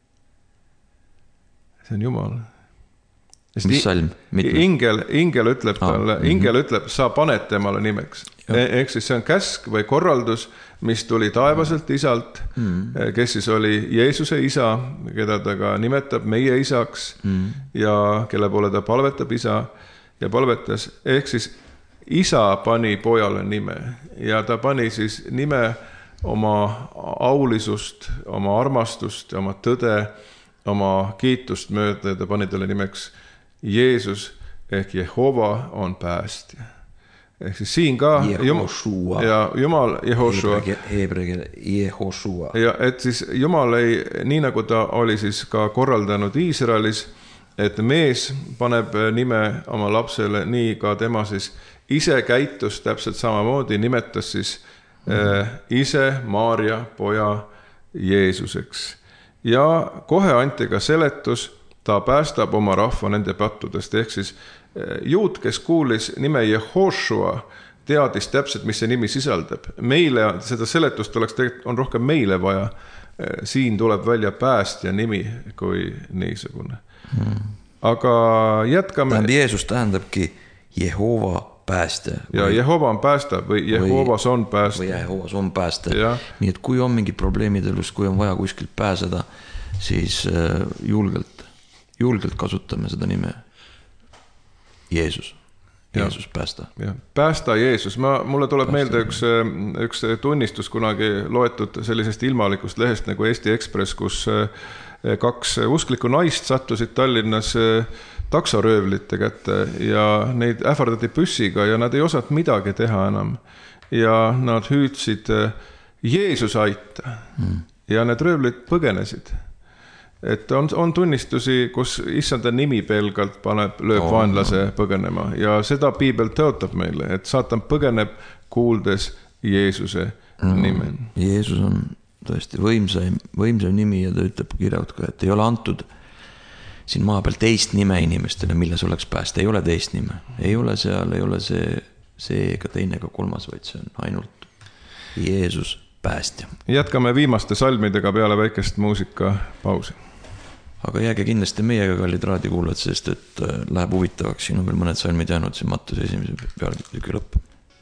See on Jumal. Mis salm? Ingel, ingel ütleb talle, ah, ingel mm-hmm. ütleb, sa paned temale nimeks. Ehk siis see on käsk või korraldus, mis tuli taevaselt isalt, mm-hmm. kes siis oli Jeesuse isa, keda ta ka nimetab meie isaks mm-hmm. ja kelle poole ta palvetab isa ja palvetas. Ehk siis isa pani pojale nime ja ta pani siis nime oma aulisust, oma armastust, oma tõde oma kiitust mööda ja ta pani talle nimeks Jeesus ehk Jehova on päästja. Ehk siis siin ka Jehoshua. ja Jumal Jehoshua. Heebrea Jehoshua. Ja et siis Jumal ei, nii nagu ta oli siis ka korraldanud Iisraelis, et mees paneb nime oma lapsele, nii ka tema siis ise käitus täpselt samamoodi, nimetas siis mm-hmm. äh, ise Maarja poja Jeesuseks. Ja kohe anti ka seletus, ta päästab oma rahva nende pattudest, ehk siis juut, kes kuulis nime Jehoshua, teadis täpselt, mis see nimi sisaldab. Meile, seda seletust oleks tegelikult, on rohkem meile vaja. Siin tuleb välja päästja nimi kui niisugune. Hmm. Aga jätkame. Tähendab, Jeesus tähendabki Jehova päästja. Ja või, Jehova on päästa või Jehovas on päästa. Või Jehovas on päästa. Ja. Nii et kui on mingid probleemid elus, kui on vaja kuskilt pääseda, siis julgelt, julgelt kasutame seda nime. Jeesus, Jeesus ja, päästa. Ja, päästa Jeesus. Ma, mulle tuleb päästa. meelde üks, üks tunnistus kunagi loetud sellisest ilmalikust lehest nagu Eesti Ekspress, kus kaks usklikku naist sattusid Tallinnas taksoröövlite kätte ja neid ähvardati püssiga ja nad ei osanud midagi teha enam. Ja nad hüüdsid Jeesus aita hmm. ja need röövlid põgenesid. Et on, on tunnistusi, kus issanda nimi pelgalt paneb, lööb oh, vaenlase no. põgenema ja seda piibel tõotab meile, et saatan põgeneb kuuldes Jeesuse no, nime. Jeesus on tõesti võimsaim, võimsaim nimi ja ta ütleb kirjad ka, et ei ole antud siin maa peal teist nime inimestele, milles oleks päästa, ei ole teist nime, ei ole seal, ei ole see, see ega teine ega kolmas, vaid see on ainult Jeesus päästja. Jätkame viimaste salmidega peale väikest muusika pausi. Aga jääge kindlasti meiega kallid raadikuulajad, sest et läheb huvitavaks, siin on veel mõned salmid jäänud, see Mattuse esimese peatüki lõpp.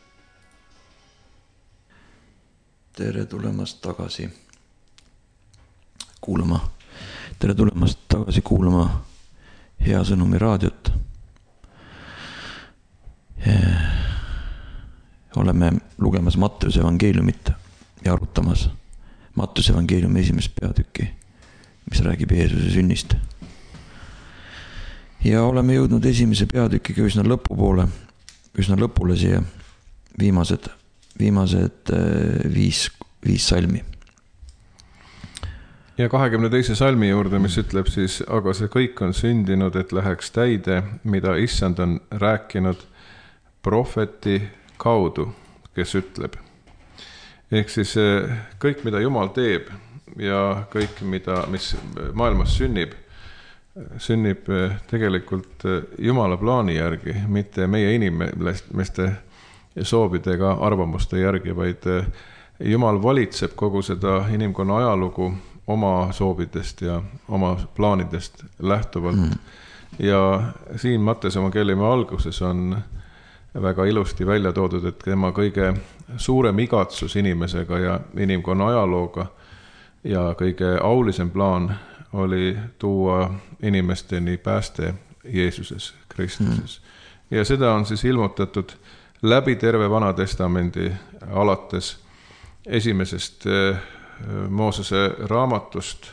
Tere tulemast tagasi kuulama. Tere tulemast tagasi kuulama Hea Sõnumi raadiot. Oleme lugemas Mattuse evangeeliumit ja arutamas Mattuse evangeeliumi esimest peatükki, mis räägib Jeesuse sünnist. Ja oleme jõudnud esimese peatükiga üsna lõpupoole, üsna lõpule siia viimased, viimased viis, viis salmi. Ja kahekümne teise salmi juurde, mis ütleb siis, aga see kõik on sündinud, et läheks täide, mida issand on rääkinud prohveti kaudu, kes ütleb. Ehk siis kõik, mida Jumal teeb ja kõik, mida, mis maailmas sünnib, sünnib tegelikult Jumala plaani järgi, mitte meie inimeste soovide ega arvamuste järgi, vaid Jumal valitseb kogu seda inimkonna ajalugu oma soovidest ja oma plaanidest lähtuvalt. Mm. Ja siin Mattuse evangeeliumi alguses on väga ilusti välja toodud, et tema kõige suurem igatsus inimesega ja inimkonna ajalooga ja kõige aulisem plaan oli tuua inimesteni pääste Jeesuses, Kristuses. Mm. Ja seda on siis ilmutatud läbi terve Vana Testamendi alates esimesest Moosese raamatust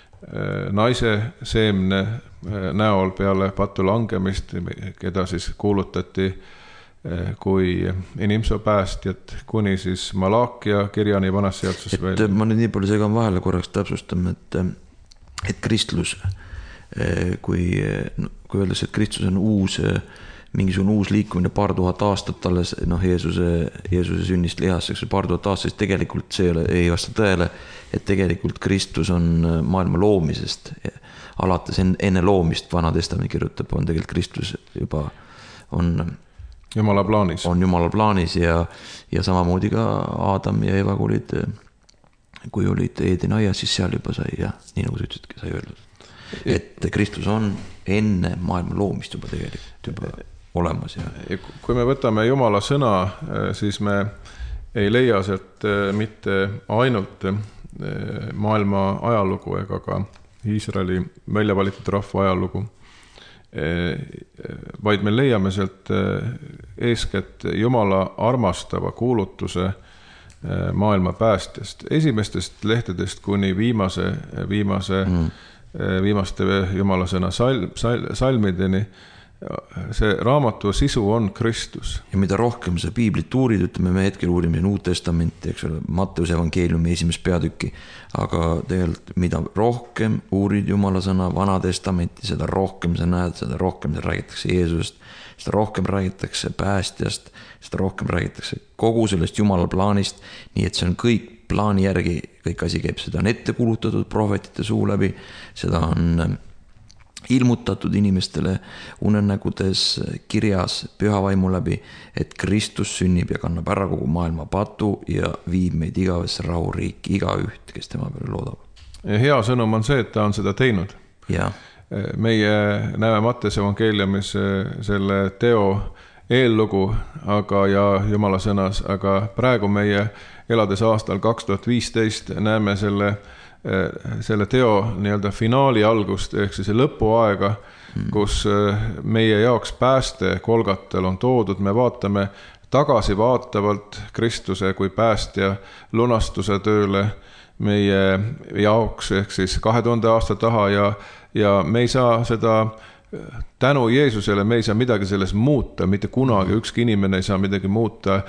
naise seemne näol peale patu langemist, keda siis kuulutati kui inimsoo päästjat, kuni siis Malaakia kirjani vanas seaduses veel. Et ma nüüd nii palju segan vahele korraks täpsustame, et, et kristlus, kui, kui öeldes, et kristlus on uus, mingisugune uus liikumine paar tuhat aastat alles, noh, Jeesuse, Jeesuse sünnist lihaseks paar tuhat aastast, tegelikult see ei, ole, ei vasta tõele, et tegelikult kristlus on maailma loomisest, alates enne loomist, Vana Testament kirjutab, on tegelikult kristlus juba on Jumala plaanis. On Jumala plaanis ja, ja samamoodi ka Aadam ja Eva, kui olid, kui olid Eedeni aias, siis seal juba sai, ja nii nagu sa ütlesidki, sai öeldud. Et kristlus on enne maailma loomist juba tegelikult juba olemas. Ja... Ja kui me võtame Jumala sõna, siis me ei leia sealt mitte ainult maailma ajalugu ega ka Iisraeli väljavalitud rahva ajalugu, vaid me leiame sealt eeskätt Jumala armastava kuulutuse maailma päästjast. Esimestest lehtedest kuni viimase, viimase mm. viimaste Jumala sõna salm, salm, salmideni. See raamatu sisu on Kristus. Ja mida rohkem sa piiblit uurid, ütleme me hetkel uurime Uut Testamenti, eks ole, Matteuse evangeeliumi esimest peatükki, aga tegelikult mida rohkem uurid Jumala sõna Vana Testamenti, seda rohkem sa näed, seda rohkem sa räägitakse Jeesusest, seda rohkem räägitakse päästjast, seda rohkem räägitakse kogu sellest Jumala plaanist, nii et see on kõik plaani järgi, kõik asi käib, seda on ette kulutatud prohvetite suu läbi, seda on ilmutatud inimestele unenägudes kirjas püha vaimu läbi, et Kristus sünnib ja kannab ära kogu maailma patu ja viib meid igavesse rahuriiki, igaüht, kes tema peale loodab. Ja hea sõnum on see, et ta on seda teinud. Ja. Meie näeme Matteuse evangeeliumis selle teo eellugu aga ja Jumala sõnas, aga praegu meie elades aastal kaks tuhat viisteist näeme selle selle teo nii-öelda finaali algust ehk siis lõpuaega, kus meie jaoks pääste kolgatel on toodud, me vaatame tagasi vaatavalt Kristuse kui päästja lunastuse tööle meie jaoks ehk siis kahe tuhande aasta taha ja, ja me ei saa seda tänu Jeesusele, me ei saa midagi selles muuta, mitte kunagi ükski inimene ei saa midagi muuta,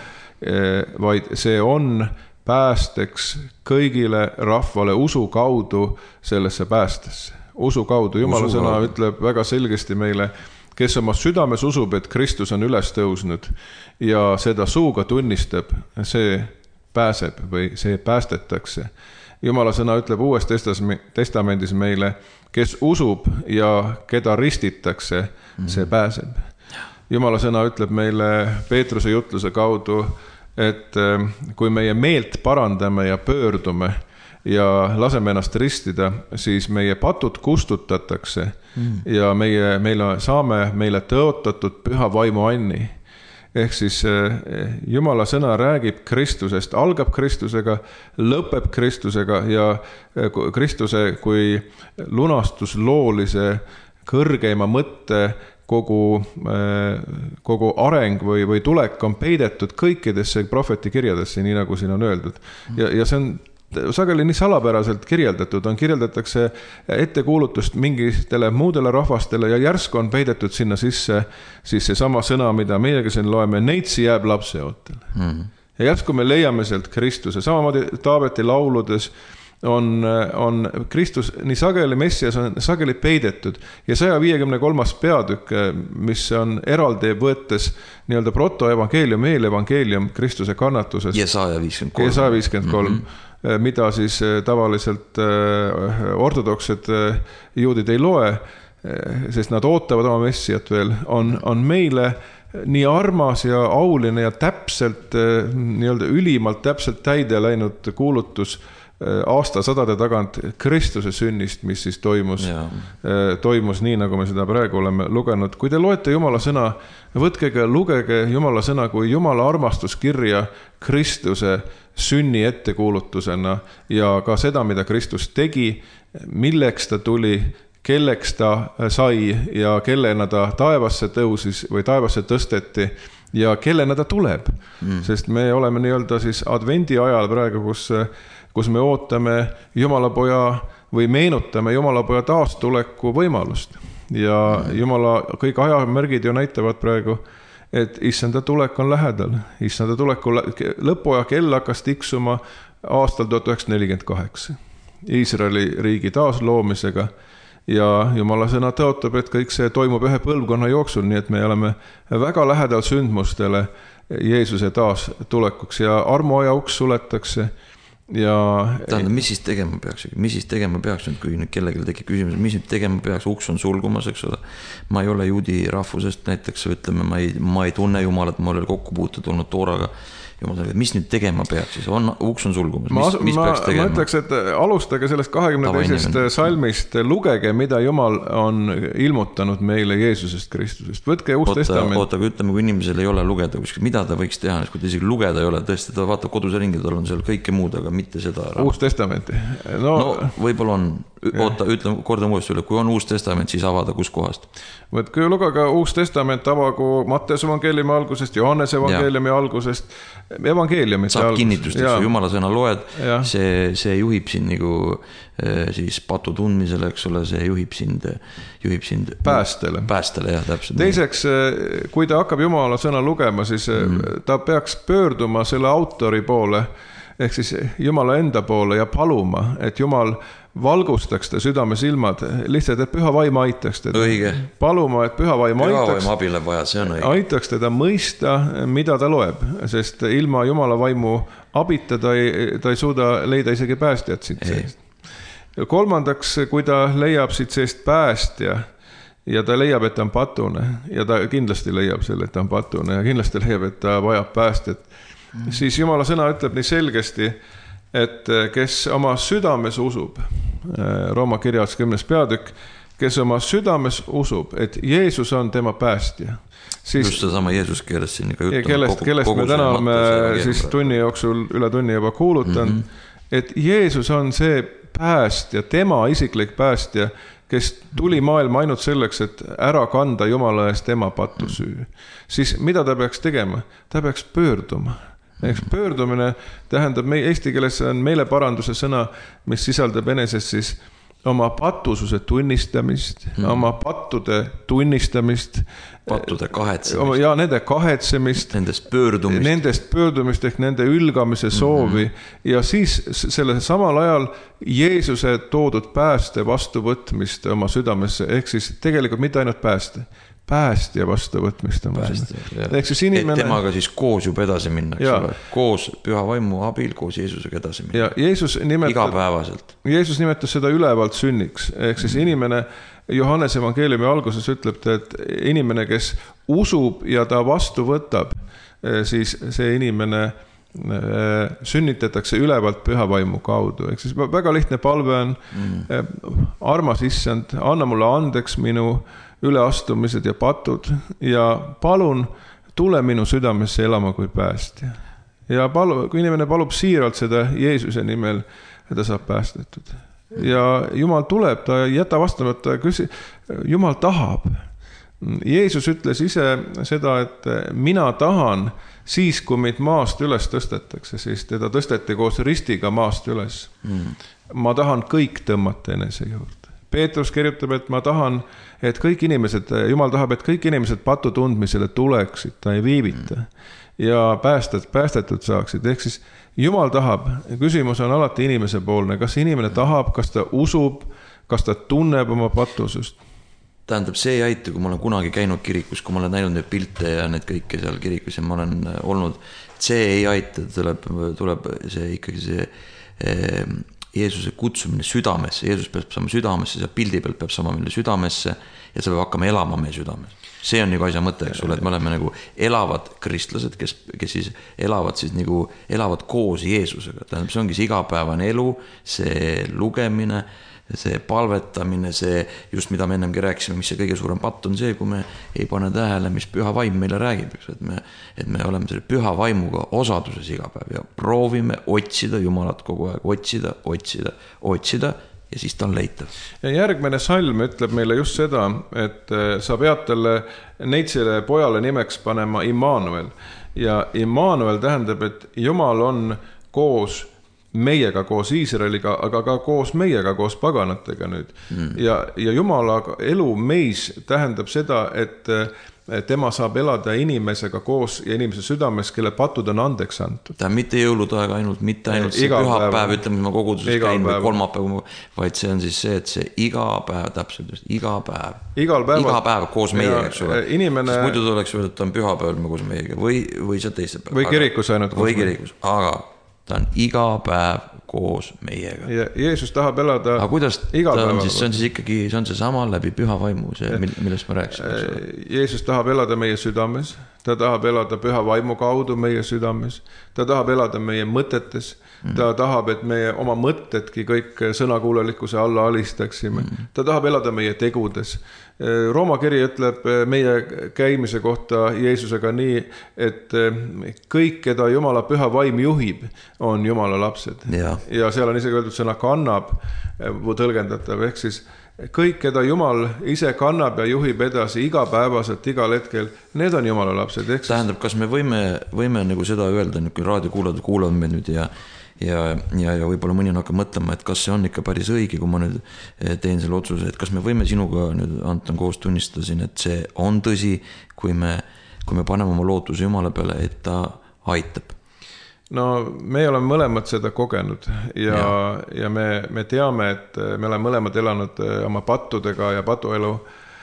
vaid see on päästeks kõigile rahvale usu kaudu sellesse päästesse. Usu kaudu. Jumala usu sõna kaudu ütleb väga selgesti meile, kes oma südames usub, et Kristus on üles tõusnud ja seda suuga tunnistab, see pääseb või see päästetakse. Jumala sõna ütleb Uues Testamendis meile, kes usub ja keda ristitakse, see pääseb. Jumala sõna ütleb meile Peetruse jutluse kaudu, et kui meie meelt parandame ja pöördume ja laseme ennast ristida, siis meie patud kustutatakse mm. ja meie, meile saame meile tõotatud püha vaimu anni. Ehk siis Jumala sõna räägib Kristusest, algab Kristusega, lõpeb Kristusega ja Kristuse kui lunastusloolise kõrgeima mõtte kogu, kogu areng või, või tulek on peidetud kõikidesse prohvetikirjadesse, nii nagu siin on öeldud. Ja, ja see on sageli nii salapäraselt kirjeldatud, on kirjeldatakse ettekuulutust mingitele muudele rahvastele ja järsku on peidetud sinna sisse siis see sama sõna, mida meiegi siin loeme, neitsi jääb lapseootel. Mm. Ja järsku me leiame sealt Kristuse, samamoodi Taaveti lauludes on, on Kristus nii sageli, Messias on sageli peidetud ja saja viiekümne kolmas peatükk, mis on eraldi võetes nii-öelda protoevangeelium, eelevangeelium Kristuse kannatusest. Jesaja viiskümmend kolm. Jesaja viiskümmend kolm, mm-hmm. mida siis tavaliselt ortodoksed juudid ei loe, sest nad ootavad oma Messiat veel, on, on meile nii armas ja auline ja täpselt, nii-öelda ülimalt täpselt täide läinud kuulutus aastasadade tagant Kristuse sünnist, mis siis toimus, toimus nii, nagu me seda praegu oleme lugenud. Kui te loete Jumala sõna, võtkege, lugege Jumala sõna kui Jumala armastuskirja Kristuse sünni ettekuulutusena ja ka seda, mida Kristus tegi, milleks ta tuli, kelleks ta sai ja kellena ta taevasse tõusis või taevasse tõsteti ja kellena ta tuleb. Mm. Sest me oleme nii-öelda siis advendi ajal praegu, kus kus me ootame Jumalapoja või meenutame Jumalapoja taastuleku võimalust. Ja Jumala kõik ajamärgid ju näitavad praegu, et issanda tulek on lähedal. Issanda tuleku lõpuaja kell hakkas tiksuma aastal tuhat üheksasada nelikümmend kaheksa. Iisraeli riigi taasloomisega ja Jumala sõna tõotab, et kõik see toimub ühe põlvkonna jooksul, nii et me oleme väga lähedal sündmustele Jeesuse taastulekuks ja armuaja uks suletakse. Ja tähendab, mis siis tegema peaks, mis siis tegema peaks nüüd, kui nüüd kellelegi tekib küsimus, mis nüüd tegema peaks, uks on sulgumas, eks ole. Ma ei ole juudi rahvusest näiteks, ütleme, ma ei, ma ei tunne Jumalat, ma olen kokku puutud olnud Tooraga. Jumal, mis nüüd tegema peaks siis? On, uks on sulgumas, mis, ma, mis peaks tegema? Ma ütleks, et alustage sellest kahekümne teisest salmist, lugege, mida Jumal on ilmutanud meile Jeesusest Kristusest. Võtke Uus Testament. Oota, kui ütleme, kui inimesel ei ole lugeda, mida ta võiks teha, kui ta isegi lugeda ei ole, tõesti, ta vaatab koduse ringi, tal on seal kõike muud, aga mitte seda. Uus testamenti. No, no võib-olla on, oota, ütlen, kordan uuesti üle, kui on Uus testament, siis avada kus kohast? Võt, kui lugege Uus testament avagu Matteuse evangeeliumi algusest, Johannese evangeeliumi ja. algusest, evangeeliumite saab algusest. kinnitust, eks ju, Jumala sõna loed, see, see juhib sind nagu siis patu tundmisele, eks ole, see juhib sind, juhib sind päästele. Päästele, jah, täpselt. Teiseks, kui ta hakkab Jumala sõna lugema, siis mm. ta peaks pöörduma selle autori poole, ehk siis Jumala enda poole ja paluma, et Jumal valgustaks ta südame silmad, lihtsalt, et püha vaim aitaks teda. Õige. Paluma, et püha vaim püha aitaks, vaim abile vaja, see on õige. aitaks teda mõista, mida ta loeb, sest ilma Jumala vaimu abita ta ei, ta ei suuda leida isegi päästjat siit seest. Kolmandaks, kui ta leiab siit seest päästja ja ta leiab, et ta on patune ja ta kindlasti leiab selle, et ta on patune ja kindlasti leiab, et ta vajab päästjat, mm. siis Jumala sõna ütleb nii selgesti, et kes oma südames usub, Rooma kirjas kümnes peatükk, kes oma südames usub, et Jeesus on tema päästja. Siis, just seda sama Jeesus keeles siin ikka juttama. Kellest, kellest me täna me siis tunni jooksul, üle tunni juba kuulutan, mm-hmm. et Jeesus on see päästja, tema isiklik päästja, kes tuli maailma ainult selleks, et ära kanda Jumala eest tema patusüü. Mm-hmm. Siis mida ta peaks tegema? Ta peaks pöörduma. Eks pöördumine tähendab, meie eesti keeles on meile paranduse sõna, mis sisaldab eneses siis oma patususe tunnistamist, mm. oma pattude tunnistamist, pattude kahetsemist ja nende kahetsemist, nendest pöördumist, nendest pöördumist ehk nende ülgamise soovi mm-hmm. ja siis selle samal ajal Jeesuse toodud pääste vastuvõtmist oma südamesse, ehk siis tegelikult mitte ainult pääste, päästja vastuvõtmist. Ehk siis inimene... Et temaga siis koos juba edasi minna, koos püha vaimu abil, koos Jeesusega edasi minna. Ja Jeesus nimetab, igapäevaselt. Jeesus nimetas seda ülevalt sünniks, ehk siis inimene, Johannese evangeeliumi alguses ütleb ta, et inimene, kes usub ja ta vastu võtab, siis see inimene sünnitatakse ülevalt püha vaimu kaudu. Ehk siis väga lihtne palve on, mm. armas issand, anna mulle andeks minu üleastumised ja patud ja palun tule minu südamesse elama kui päästja. Ja palu, kui inimene palub siiralt seda Jeesuse nimel, ta saab päästetud. Ja Jumal tuleb, ta ei jäta vastamata, küsi, Jumal tahab. Jeesus ütles ise seda, et mina tahan siis, kui meid maast üles tõstetakse, siis teda tõsteti koos ristiga maast üles. Mm. Ma tahan kõik tõmmata enese juurde. Peetrus kirjutab, et ma tahan, et kõik inimesed, Jumal tahab, et kõik inimesed patu tundmisele tuleksid, ta ei viivita ja päästet, päästetud saaksid. Ehk siis Jumal tahab, küsimus on alati inimese poolne, kas inimene tahab, kas ta usub, kas ta tunneb oma patusust. Tähendab, see ei aita, kui ma olen kunagi käinud kirikus, kui ma olen näinud neid pilte ja need kõike seal kirikus ja ma olen olnud, see ei aita, tuleb, tuleb see ikkagi see eh, Jeesuse kutsumine südamesse, Jeesus peab saama südamesse, see pildi pealt peab saama meile südamesse ja see peab hakkama elama meie südames. See on nagu asja mõte, eks ole, et me oleme nagu elavad kristlased, kes, kes siis elavad, siis nagu elavad koos Jeesusega. Tähendab, see ongi see igapäevane elu, see lugemine, see palvetamine, see just mida me ennemgi rääkisime, mis see kõige suurem patt on see, kui me ei pane tähele, mis püha vaim meile räägib, et me, et me oleme selle püha vaimuga osaduses iga päev ja proovime otsida Jumalat kogu aeg, otsida, otsida, otsida ja siis ta on leitav. Ja järgmine salm ütleb meile just seda, et sa pead talle neitsele pojale nimeks panema Immanuel ja Immanuel tähendab, et Jumal on koos meiega koos Iisraeliga, aga ka koos meiega, koos paganatega nüüd. Mm. Ja, ja Jumala elu meis tähendab seda, et tema saab elada inimesega koos ja inimese südames, kelle patud on andeks antud. Ta on mitte jõuludaega ainult, mitte ainult see pühapäev, ütleme, ma koguduses käin või kolmapäev, vaid see on siis see, et see iga päev, täpselt just, iga päev. Igal päev, iga päev koos meiega, eks ole. Inimene... Sest muidu tuleks öelda, et ta on pühapäeval koos meiega või, või see teise päev. Või kirikus ainult koos. Või kirikus, aga ta on iga päev koos meiega. Ja Jeesus tahab elada aga kuidas ta on siis, see on siis ikkagi, see on see sama läbi püha vaimu, see, millest ma rääkisin. Jeesus tahab elada meie südames, ta tahab elada püha vaimu kaudu meie südames, ta tahab elada meie mõtetes, mm. ta tahab, et meie oma mõtedki kõik sõnakuulelikkuse alla alistaksime, mm. ta tahab elada meie tegudes. Rooma kiri ütleb meie käimise kohta Jeesusega nii, et kõik, keda Jumala püha vaim juhib, on Jumala lapsed. Ja, ja seal on isegi öeldud sõna kannab, tõlgendatav, ehk siis kõik, keda Jumal ise kannab ja juhib edasi igapäevaselt, igal hetkel, need on Jumala lapsed. Ehk siis... Tähendab, kas me võime, võime nagu seda öelda, kui raadiokuulajad kuulame nüüd ja Ja, ja, ja võib-olla mõni on hakkab mõtlema, et kas see on ikka päris õige, kui ma nüüd teen selle otsuse, et kas me võime sinuga nüüd, Anton, koos tunnistasin, et see on tõsi, kui me, kui me paneme oma lootuse Jumala peale, et ta aitab. No me oleme mõlemad seda kogenud ja, ja. ja me, me teame, et me oleme mõlemad elanud oma pattudega ja patuelu,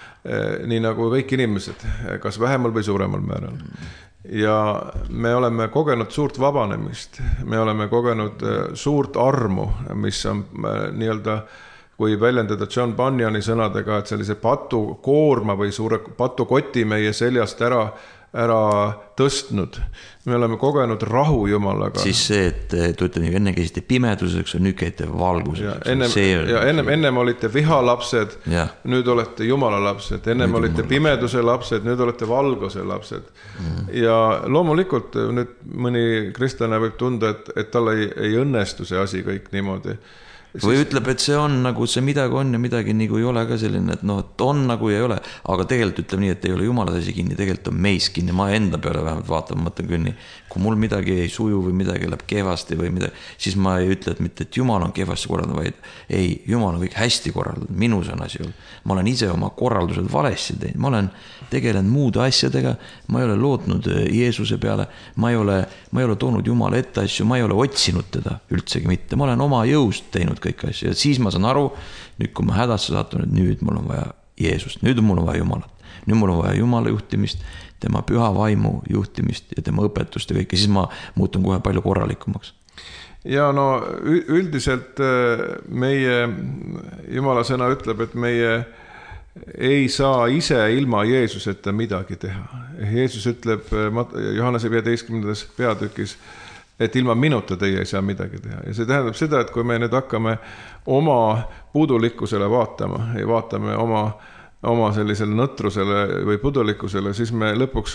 nii nagu kõik inimesed, kas vähemal või suuremal määral. Ja me oleme kogenud suurt vabanemist, me oleme kogenud suurt armu, mis on nii-öelda, kui väljendada John Bunyani sõnadega, et sellise patukoorma või suure patukoti meie seljast ära, ära tõstnud. Me oleme kogenud rahu Jumalaga. Siis see, et te ütlete, enne käisite pimeduseks, nüüd käite valguseks. Ja ennem, ja ennem, ennem olite vihalapsed, ja. Nüüd olete Jumala lapsed. Ennem nüüd olite pimeduse lapsed, nüüd olete valguse lapsed. Mm. Ja loomulikult nüüd mõni kristlane võib tunda, et, et tal ei, ei õnnestu see asi kõik niimoodi. Siis... Või ütleb, et see on nagu see midagi on ja midagi nagu ei ole ka selline, et noh, et on nagu ei ole, aga tegelikult ütleb nii, et ei ole Jumala asi kinni, tegelikult on meis kinni, ma enda peale vähemalt vaatan, mõtlen küll nii, kui mul midagi ei suju või midagi läheb kehvasti või midagi, siis ma ei ütle, et mitte, et Jumal on kehvasti korraldanud, vaid ei, Jumal on kõik hästi korraldanud, minus on asi olnud. Ma olen ise oma korraldused valesti teinud, ma olen tegelenud muude asjadega, ma ei ole lootnud Jeesuse peale, ma ei ole, ma ei ole toonud Jumala ette asju, ma ei ole otsinud teda üldsegi mitte, ma olen oma jõust teinud kõik asju ja siis ma saan aru, nüüd kui ma hädasse satun, et nüüd mul on vaja Jeesust, nüüd mul on vaja Jumalat, nüüd mul on vaja Jumala juhtimist, tema püha vaimu juhtimist ja tema õpetust ja kõik ja siis ma muutun kohe palju korralikumaks. Ja no üldiselt meie Jumala sõna ütleb, et meie ei saa ise ilma Jeesuseta midagi teha. Jeesus ütleb Johannese viieteistkümnendas peatükis, et ilma minuta teie ei saa midagi teha. Ja see tähendab seda, et kui me nüüd hakkame oma puudulikkusele vaatama ja vaatame oma, oma sellisele nõtrusele või puudulikkusele, siis me lõpuks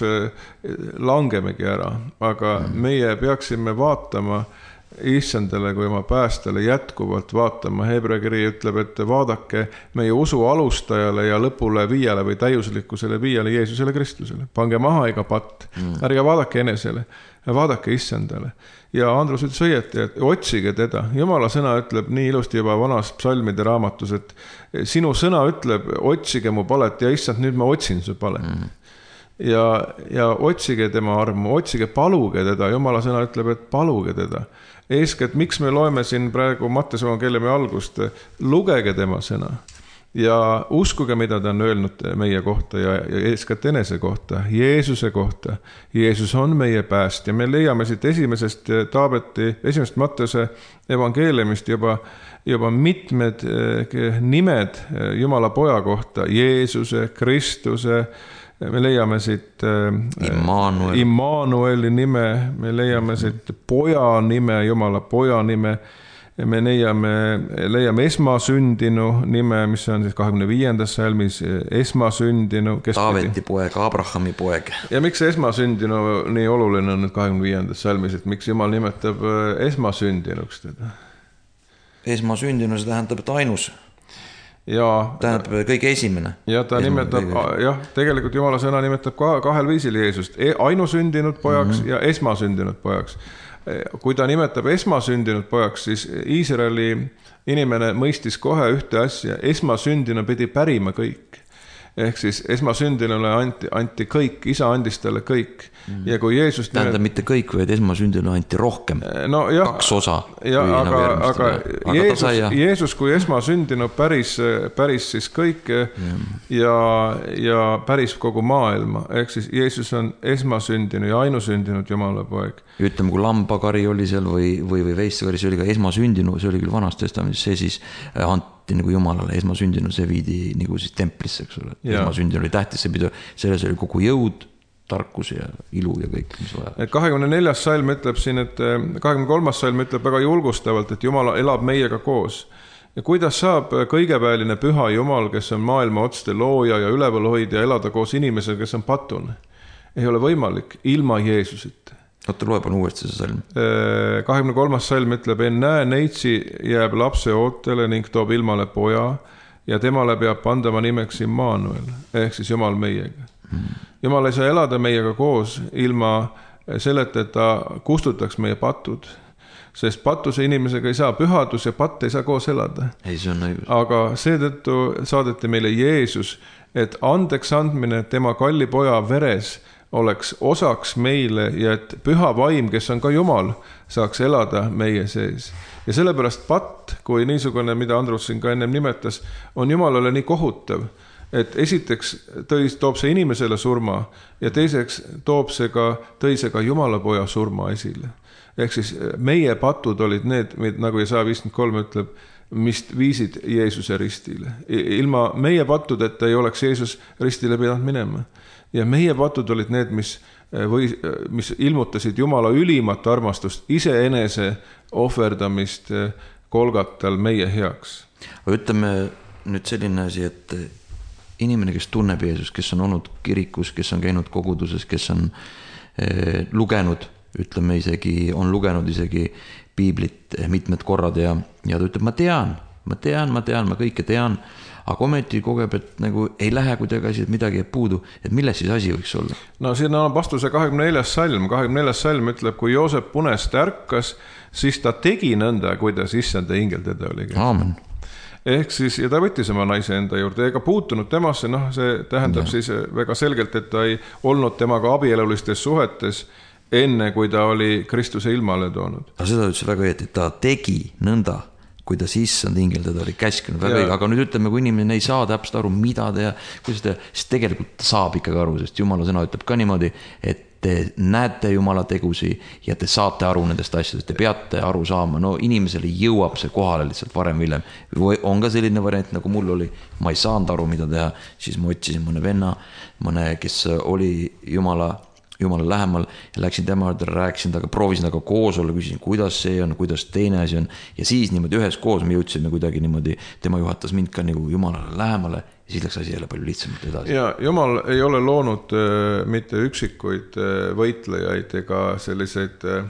langemegi ära. Aga meie peaksime vaatama issandale kui oma päästele jätkuvalt vaatama. Hebra kiri ütleb, et vaadake meie usu alustajale ja lõpule viiale või täiuslikkusele viiale Jeesusele Kristusele. Pange maha iga patt, ärge vaadake enesele, vaadake issandale. Ja Andrus ütles õieti, et otsige teda. Jumala sõna ütleb nii ilusti juba vanas psalmide raamatus, et sinu sõna ütleb, otsige mu palet ja issand, nüüd ma otsin su palet. Mm. Ja, ja otsige tema armu, otsige, paluge teda. Jumala sõna ütleb, et paluge teda. Eeskätt, miks me loeme siin praegu Mattese evangeeliumi algust, lugege tema sõna ja uskuge, mida ta on öelnud meie kohta ja, ja eeskätt enese kohta, Jeesuse kohta. Jeesus on meie pääst ja me leiame siit esimesest Taabeti, esimesest Mattese evangeeliumist juba, juba mitmed nimed Jumala poja kohta, Jeesuse, Kristuse, me leiame siit Immanuel. Immanueli nime, me leiame siit poja nime, Jumala poja nime, me leiame, leiame esmasündinu nime, mis on siis kahekümne viiendas salmis, esmasündinu. Taaveti poeg, Abrahami poeg. Ja miks see esmasündinu nii oluline on nüüd kahekümne viiendas salmis, et miks Jumal nimetab esmasündinuks teda? Esmasündinu, see tähendab, et ainus. Ja, tähendab kõige esimene. Ja ta esimene, nimetab, kõige... jah, tegelikult Jumala sõna nimetab kahel viisil Jeesust, ainusündinud pojaks mm-hmm. ja esmasündinud pojaks. Kui ta nimetab esmasündinud pojaks, siis Iisraeli inimene mõistis kohe ühte asja, esmasündinu pidi pärima kõik. Ehk siis esmasündinule anti, anti kõik, isa andis talle kõik. Mm. Ja kui Jeesus... Tähendab nimet... mitte kõik, vaid esmasündinu anti rohkem. No, jah, kaks osa. Ja, aga aga, aga Jeesus, ja... Jeesus kui esmasündinu päris, päris siis kõik mm. ja, ja päris kogu maailma. Ehk siis Jeesus on esmasündinu ja ainusündinud Jumala poeg. Ütleme, kui lambakari oli seal või, või, või veistekari, see oli ka esmasündinu, see oli küll Vanas testamendis, see siis anti nagu Jumalale, esmasündinu, see viidi nagu siis templisse, eks ole. Esmasündinu oli tähtis, see pidu, selles oli kogu jõud, tarkus ja ilu ja kõik, mis vaja. kahekümne neljas salm ütleb siin, et kahekümne kolmas salm ütleb väga julgustavalt, et Jumal elab meiega koos. Ja kuidas saab kõigepealine püha Jumal, kes on maailma otste looja ja ülevalhoidja, elada koos inimesega, kes on patune? Ei ole võimalik ilma Jeesusita. Oota, loe palun uuesti see salm. kahekümne kolmas salm ütleb, ennäe neitsi jääb lapse ootele ning toob ilmale poja ja temale peab pandama nimeks Immanuel, ehk siis Jumal meiega. Jumal ei saa elada meiega koos ilma selleta, et ta kustutaks meie patud, sest patuse inimesega ei saa, pühadus ja patt ei saa koos elada. Ei, see on õigus. Aga seetõttu saadeti meile Jeesus, et andeks andmine tema kalli poja veres oleks osaks meile ja et püha vaim, kes on ka Jumal, saaks elada meie sees. Ja sellepärast patt, kui niisugune, mida Andrus siin ka ennem nimetas, on Jumalale nii kohutav, et esiteks tõis, toob see inimesele surma ja teiseks toob see ka, tõi see ka Jumala poja surma esile. Ehk siis meie patud olid need, nagu Jesaja viiskümmend kolm ütleb, mis viisid Jeesuse ristile. Ilma meie pattudeta ei oleks Jeesus ristile pidanud minema. Ja meie patud olid need, mis, või, mis ilmutasid Jumala ülimat armastust, iseenese ohverdamist Golgatal meie heaks. Ütleme nüüd selline asi, et inimene, kes tunneb Jeesus, kes on olnud kirikus, kes on käinud koguduses, kes on eh, lugenud, ütleme isegi, on lugenud isegi piiblit mitmed korrad ja, ja ta ütleb, ma tean, ma tean, ma tean, ma kõike tean, aga ometi kogeb, et nagu ei lähe kuidagi asi, et midagi jääb puudu, et milles siis asi võiks olla? No siin on vastuse kahekümne neljas salm. kahekümne neljas salm ütleb, kui Joosep punest ärkas, siis ta tegi nõnda, kuidas issanda ingel teda oli. Aamen. Ehk siis, ja ta võttis oma naise enda juurde, ega puutunud temasse, noh, see tähendab ja. Siis väga selgelt, et ta ei olnud temaga abielulistes suhetes enne, kui ta oli Kristuse ilmale toonud. Aga seda ütles väga õieti, et ta tegi nõnda, kuidas issand ingel teda oli käskinud, väga õige, aga nüüd ütleme, kui inimene ei saa täpselt aru, mida teha, kuidas teha, siis tegelikult ta saab ikkagi aru, sest Jumala sõna ütleb ka niimoodi, et te näete Jumala tegusi ja te saate aru nendest asjadest, te peate aru saama, no inimesele jõuab see kohale lihtsalt varem või hiljem. Või on ka selline variant, nagu mul oli, ma ei saanud aru, mida teha, siis ma otsisin mõne venna, mõne, kes oli Jumala, Jumala lähemal ja läksin tema juurde, rääkisin taga, proovisin taga koos olla, küsisin, kuidas see on, kuidas teine asi on ja siis niimoodi ühes koos me jõudsime kuidagi niimoodi, tema juhatas mind ka nagu Jumalale lähemale ja siis läks asi jälle palju lihtsamalt edasi. Ja Jumal ei ole loonud äh, mitte üksikuid äh, võitlejaid ega selliseid äh,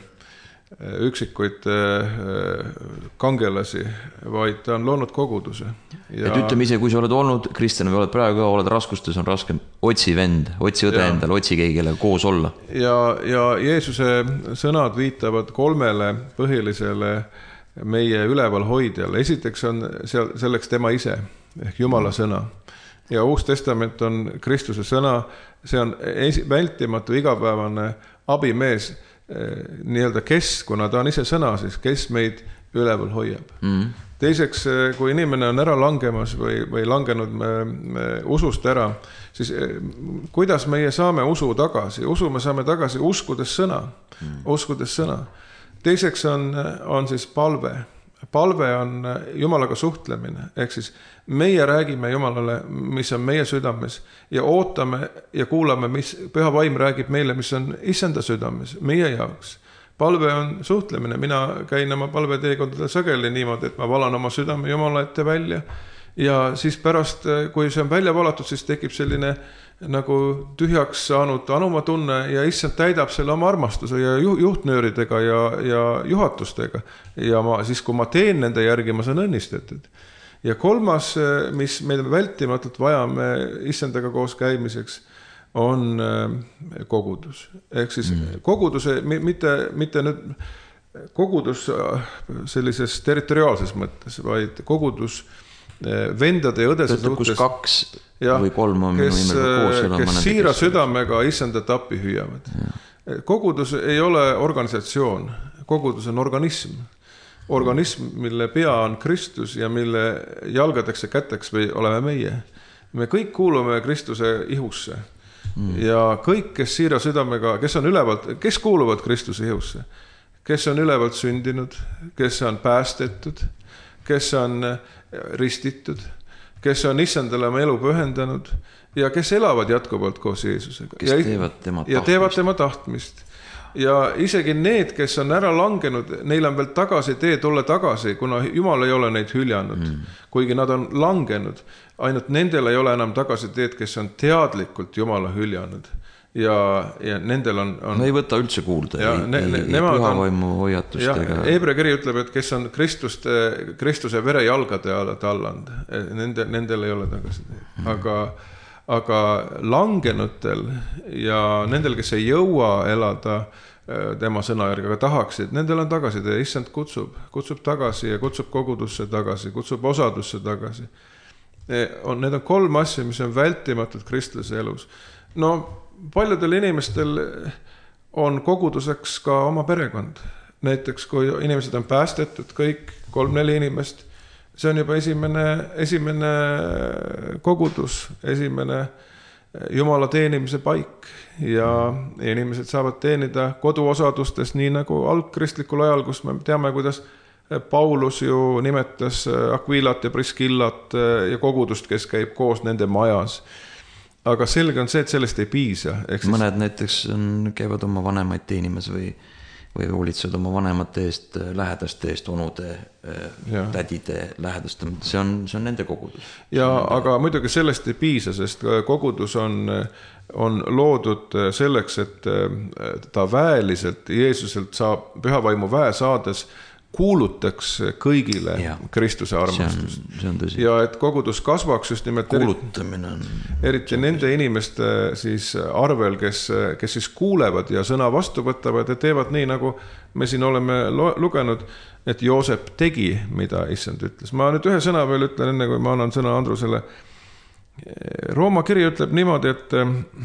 üksikuid äh, kangelasi, vaid ta on loonud koguduse. Ja... Et ütleme ise, kui sa oled olnud Kristjan või oled praegu ka, oled raskustes, on raskem, otsi vend, otsi õde ja. Endal, otsi keegi, kellega koos olla. Ja, ja Jeesuse sõnad viitavad kolmele põhilisele meie üleval hoidjale. Esiteks on seal, selleks tema ise, ehk Jumala sõna. Ja Uus Testament on Kristuse sõna, see on vältimatu igapäevane abimees, nii-öelda kes, kuna ta on ise sõna, siis kes meid üleval hoiab. Mm. Teiseks, kui inimene on ära langemas või, või langenud me, me usust ära, siis kuidas meie saame usu tagasi? Usu me saame tagasi uskudes sõna, mm. uskudes sõna. Teiseks on, on siis palve. Palve on Jumalaga suhtlemine, ehk siis meie räägime Jumalale, mis on meie südames ja ootame ja kuulame, mis püha vaim räägib meile, mis on issanda südames, meie jaoks. Palve on suhtlemine, mina käin oma palveteekondadel sageli niimoodi, et ma valan oma südame Jumala ette välja ja siis pärast, kui see on välja valatud, siis tekib selline nagu tühjaks saanud anumatunne ja issand täidab selle oma armastuse ja juhtnööridega ja, ja juhatustega. Ja ma, siis kui ma teen nende järgi, ma saan õnnistatud. Ja kolmas, mis meil vältimatult vajame issandaga koos käimiseks, on kogudus. Ehk siis mm. koguduse, mitte, mitte nüüd kogudus sellises territoriaalses mõttes, vaid kogudus vendade ja õdese suhtes, kaks ja, või kolm on kes, koos, kes siira südamega issandat appi hüüavad. Ja. Kogudus ei ole organisatsioon, kogudus on organism. Organism, mille pea on Kristus ja mille jalgadeks ja käteks või oleme meie. Me kõik kuulume Kristuse ihusse mm. ja kõik, kes siira südamega, kes on ülevalt, kes kuuluvad Kristuse ihusse, kes on ülevalt sündinud, kes on päästetud, kes on ristitud, kes on issandale oma elu pühendanud ja kes elavad jätkuvalt koos Jeesusega. Kes ja, teevad tema tahtmist. Ja teevad tema tahtmist. Ja isegi need, kes on ära langenud, neil on veel tagasi tee tulla tagasi, kuna Jumal ei ole neid hüljanud. Mm. Kuigi nad on langenud, ainult nendel ei ole enam tagasi teed, kes on teadlikult Jumala hüljanud. Ja, ja nendel on, on... No ei võta üldse kuulda, ja, ei, ne, ne, ei pühavaimu hoiatustega. Heebrea kiri ütleb, et kes on Kristuste, Kristuse vere jalgade alla talland, nende, nendel ei ole tagasi teed. Mm. Aga, aga langenutel ja nendel, kes ei jõua elada tema sõna järgi, aga tahaksid, nendel on tagasi tee. Issand kutsub, kutsub tagasi ja kutsub kogudusse tagasi, kutsub osadusse tagasi. Need on kolm asja, mis on vältimatud kristlase elus. No paljudel inimestel on koguduseks ka oma perekond. Näiteks kui inimesed on päästetud, kõik kolm-neli inimest, see on juba esimene, esimene kogudus, esimene Jumala teenimise paik ja inimesed saavad teenida koduosadustes nii nagu algkristlikul ajal, kus me teame, kuidas Paulus ju nimetas Aquilat ja Priskillat ja kogudust, kes käib koos nende majas. Aga selge on see, et sellest ei piisa. Siis... Mõned näiteks on, käivad oma vanemaid teenimas või, või hoolitsevad oma vanemate eest, lähedaste eest, onude, ja. Tädide, lähedaste. See on, see on nende kogudus. Ja, nende... aga muidugi sellest ei piisa, sest kogudus on, on loodud selleks, et ta väeliselt Jeesuselt saab pühavaimu väe saades kuulutaks kõigile ja. Kristuse armastust. See on, see on tõsi. Ja et kogudus kasvaks just nimelt kuulutamine on, eriti nende inimeste siis arvel, kes, kes siis kuulevad ja sõna vastu võtavad ja teevad nii, nagu me siin oleme lugenud, et Joosep tegi, mida issand ütles. Ma nüüd ühe sõna veel ütlen, enne kui ma annan sõna Andrusele. Rooma kiri ütleb niimoodi, et,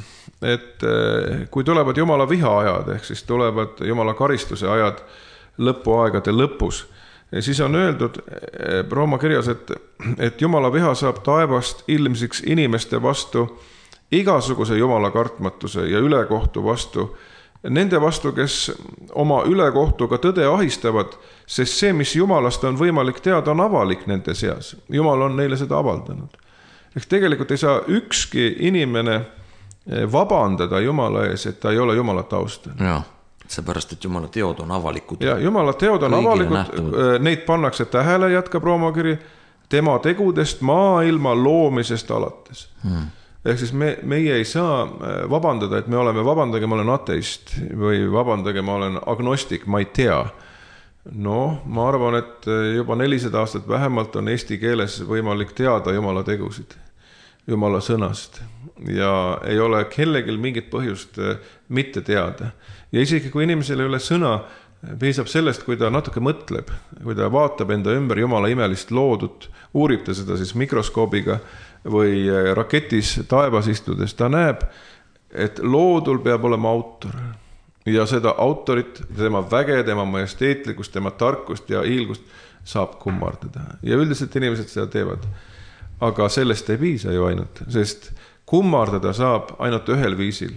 et kui tulevad Jumala viha ajad, ehk siis tulevad Jumala karistuse ajad, lõpuaegade lõpus. Ja siis on öeldud Rooma kirjas, et, et Jumala viha saab taevast ilmsiks inimeste vastu igasuguse Jumala kartmatuse ja ülekohtu vastu. Nende vastu, kes oma ülekohtuga tõde ahistavad, sest see, mis Jumalast on võimalik teada, on avalik nende seas. Jumal on neile seda avaldanud. Ehk tegelikult ei saa ükski inimene vabandada Jumala ees, et ta ei ole Jumala taustal. Jaa. Seepärast, et Jumala teod on avalikud. Ja Jumala teod on avalikud, nähtavad. Neid pannakse tähele, jätkab Rooma kiri, tema tegudest maailma loomisest alates. Hmm. Ehk siis me, meie ei saa vabandada, et me oleme, vabandage, ma olen ateist või vabandage, ma olen agnostik, ma ei tea. No, ma arvan, et juba nelisada aastat vähemalt on eesti keeles võimalik teada Jumala tegusid, Jumala sõnast ja ei ole kellegil mingit põhjust mitte teada. Ja isegi kui inimesele üle sõna piisab sellest, kui ta natuke mõtleb, kui ta vaatab enda ümber Jumala imelist loodut, uurib ta seda siis mikroskoobiga või raketis taevas istudes, ta näeb, et loodul peab olema autor. Ja seda autorit, tema väge, tema majesteetlikkust, tema tarkust ja hiilgust saab kummardada. Ja üldiselt inimesed seda teevad. Aga sellest ei piisa ju ainult, sest kummardada saab ainult ühel viisil.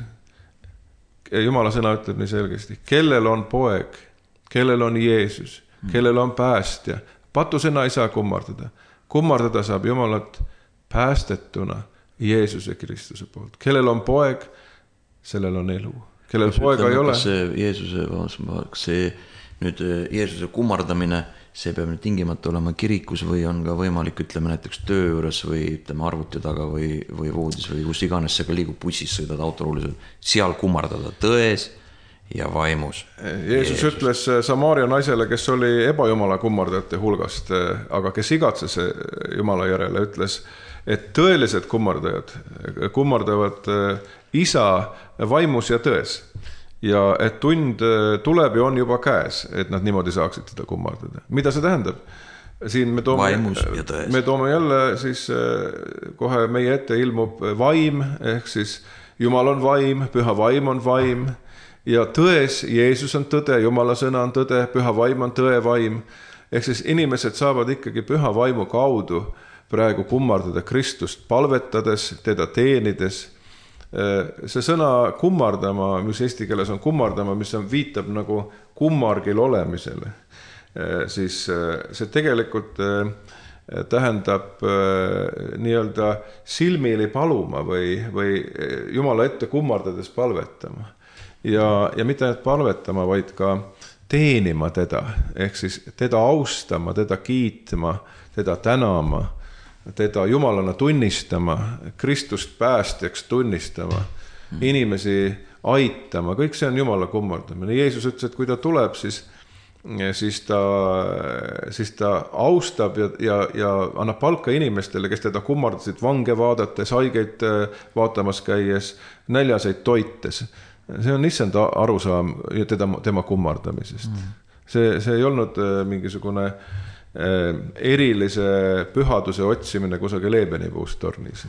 Jumala sõna ütleb nii selgesti, kellel on poeg, kellel on Jeesus, kellel on päästja. Patusena ei saa kummardada. Kummardada saab Jumalat päästetuna Jeesuse Kristuse poolt. Kellel on poeg, sellel on elu. Kellel poega ei ole. Kas see Jeesuse, kas see nüüd Jeesuse kummardamine, see peab nüüd tingimata olema kirikus või on ka võimalik, ütleme näiteks töö juures või ütleme arvuti taga või, või voodis või kus iganes see ka liigub, bussis sõidad autoruuliselt, seal kummardada tões ja vaimus. Jeesus, Jeesus ütles Samaaria naisele, kes oli ebajumala kummardajate hulgast, aga kes igatses Jumala järele, ütles, et tõelised kummardajad kummardavad isa vaimus ja tões. Ja et tund tuleb ja on juba käes, et nad niimoodi saaksid seda kummardada. Mida see tähendab? Siin me toome, me toome jälle siis kohe meie ette ilmub vaim, ehk siis Jumal on vaim, püha vaim on vaim ja tões, Jeesus on tõde, Jumala sõna on tõde, püha vaim on tõe vaim. Ehk siis inimesed saavad ikkagi püha vaimu kaudu praegu kummardada Kristust, palvetades, teda teenides. See sõna kummardama, mis eesti keeles on kummardama, mis on, viitab nagu kummargil olemisele, siis see tegelikult tähendab nii-öelda silmili paluma või, või Jumala ette kummardades palvetama. Ja, ja mitte ainult palvetama, vaid ka teenima teda, ehk siis teda austama, teda kiitma, teda tänama, teda Jumalana tunnistama, Kristust päästjaks tunnistama, inimesi aitama, kõik see on Jumala kummardamine. Jeesus ütles, et kui ta tuleb, siis siis ta, siis ta austab ja, ja, ja annab palka inimestele, kes teda kummardasid vange vaadates, haigeid vaatamas käies, näljaseid toites. See on issand arusaam teda, tema kummardamisest. Mm. See, see ei olnud mingisugune erilise pühaduse otsimine kusagil Eebenipuust tornis.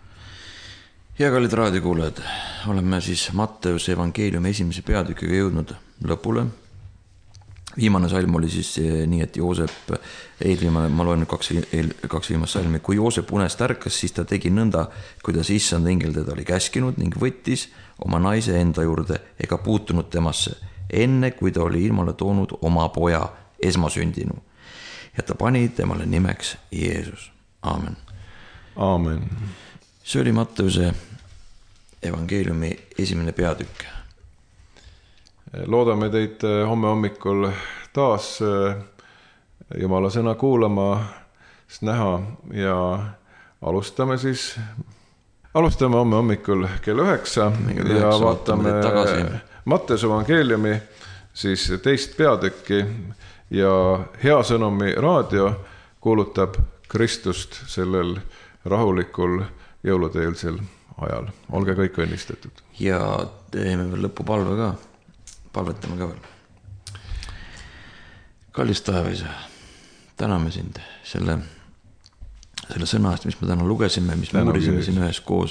Ja kallid raadiokuulajad, oleme siis Matteuse evangeeliumi esimese peatükiga jõudnud lõpule. Viimane salm oli siis nii, et Joosep, eelviimane, ma loen kaks, kaks viimast salmi, kui Joosep unest ärkas, siis ta tegi nõnda, kuidas issand engel teda oli käskinud ning võttis oma naise enda juurde ega puutunud temasse, enne kui ta oli ilmale toonud oma poja esmasündinu. Ja ta pani temale nimeks Jeesus. Aamen. Aamen. See oli Matteuse evangeeliumi esimene peatükk. Loodame teid homme hommikul taas Jumala sõna kuulama, näha ja alustame siis, alustame homme hommikul kell üheksa ja vaatame Matteuse evangeeliumi siis teist peatükki ja Hea Sõnumi raadio kuulutab Kristust sellel rahulikul jõuluteelsel ajal. Olge kõik õnnistatud. Ja teeme veel lõpupalve ka. Palvetame ka veel. Kallis taevaisa, täname sind selle, selle sõna eest, mis me täna lugesime, mis me uurisime siin ühes koos.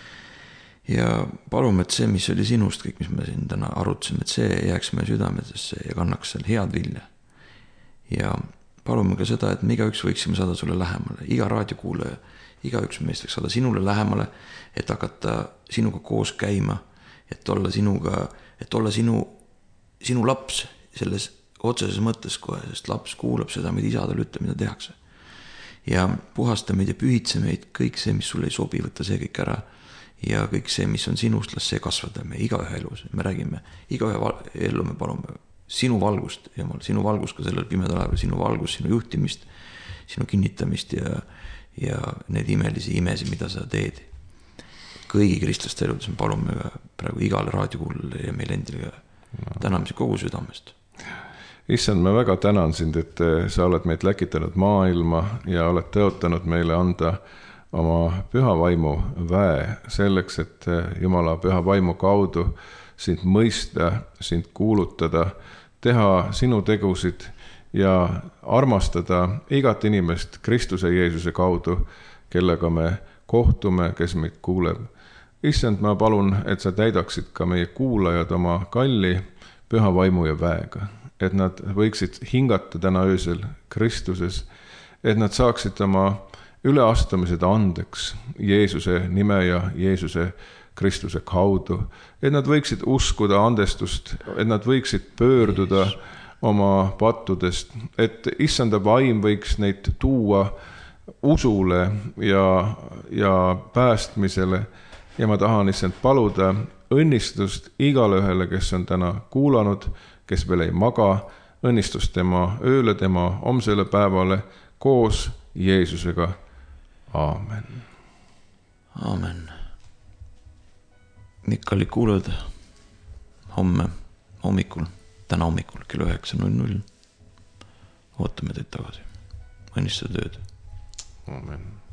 Ja palume, et see, mis oli sinust, kõik, mis me siin täna arutasime, et see jääks meie südamedesse ja kannaks seal head vilja. Ja palume ka seda, et me igaüks võiksime saada sulle lähemale, iga raadiokuulaja, igaüks meist võiks saada sinule lähemale, et hakata sinuga koos käima, et olla sinuga, et olla sinu sinu laps selles otseses mõttes kohe, sest laps kuulab seda, mida isa talle ütleb, mida tehakse. Ja puhasta meid ja pühitse meid, kõik see, mis sulle ei sobi, võtta see kõik ära ja kõik see, mis on sinust, las see kasvada me iga ühe elus. Me räägime, iga ühe ellu me palume sinu valgust, Jumal, sinu valgust ka sellel pimedal ajal, sinu valgust, sinu juhtimist, sinu kinnitamist ja, ja need imelisi imesi, mida sa teed. Kõigi kristlaste eludes me palume praegu igale raadiokuulale ja meil endile ka tänamisi kogu südamest. Issand, ma väga tänan sind, et sa oled meid läkitanud maailma ja oled tõotanud meile anda oma püha vaimu väe selleks, et Jumala püha vaimu kaudu sind mõista, sind kuulutada, teha sinu tegusid ja armastada igat inimest Kristuse Jeesuse kaudu, kellega me kohtume, kes meid kuuleb. Issand, ma palun, et sa täidaksid ka meie kuulajad oma kalli püha vaimu ja väega, et nad võiksid hingata täna öösel Kristuses, et nad saaksid oma üleastumised andeks Jeesuse nime ja Jeesuse Kristuse kaudu, et nad võiksid uskuda andestust, et nad võiksid pöörduda oma pattudest, et issanda vaim võiks neid tuua usule ja, ja päästmisele. Ja ma tahan issand paluda õnnistust igale ühele, kes on täna kuulanud, kes veel ei maga, õnnistust tema ööle, tema homsele päevale koos Jeesusega. Aamen. Aamen. Kallid kuulajad, homme hommikul, täna hommikul kell üheksa null null ootame teid tagasi. Õnnistada tööd. Aamen.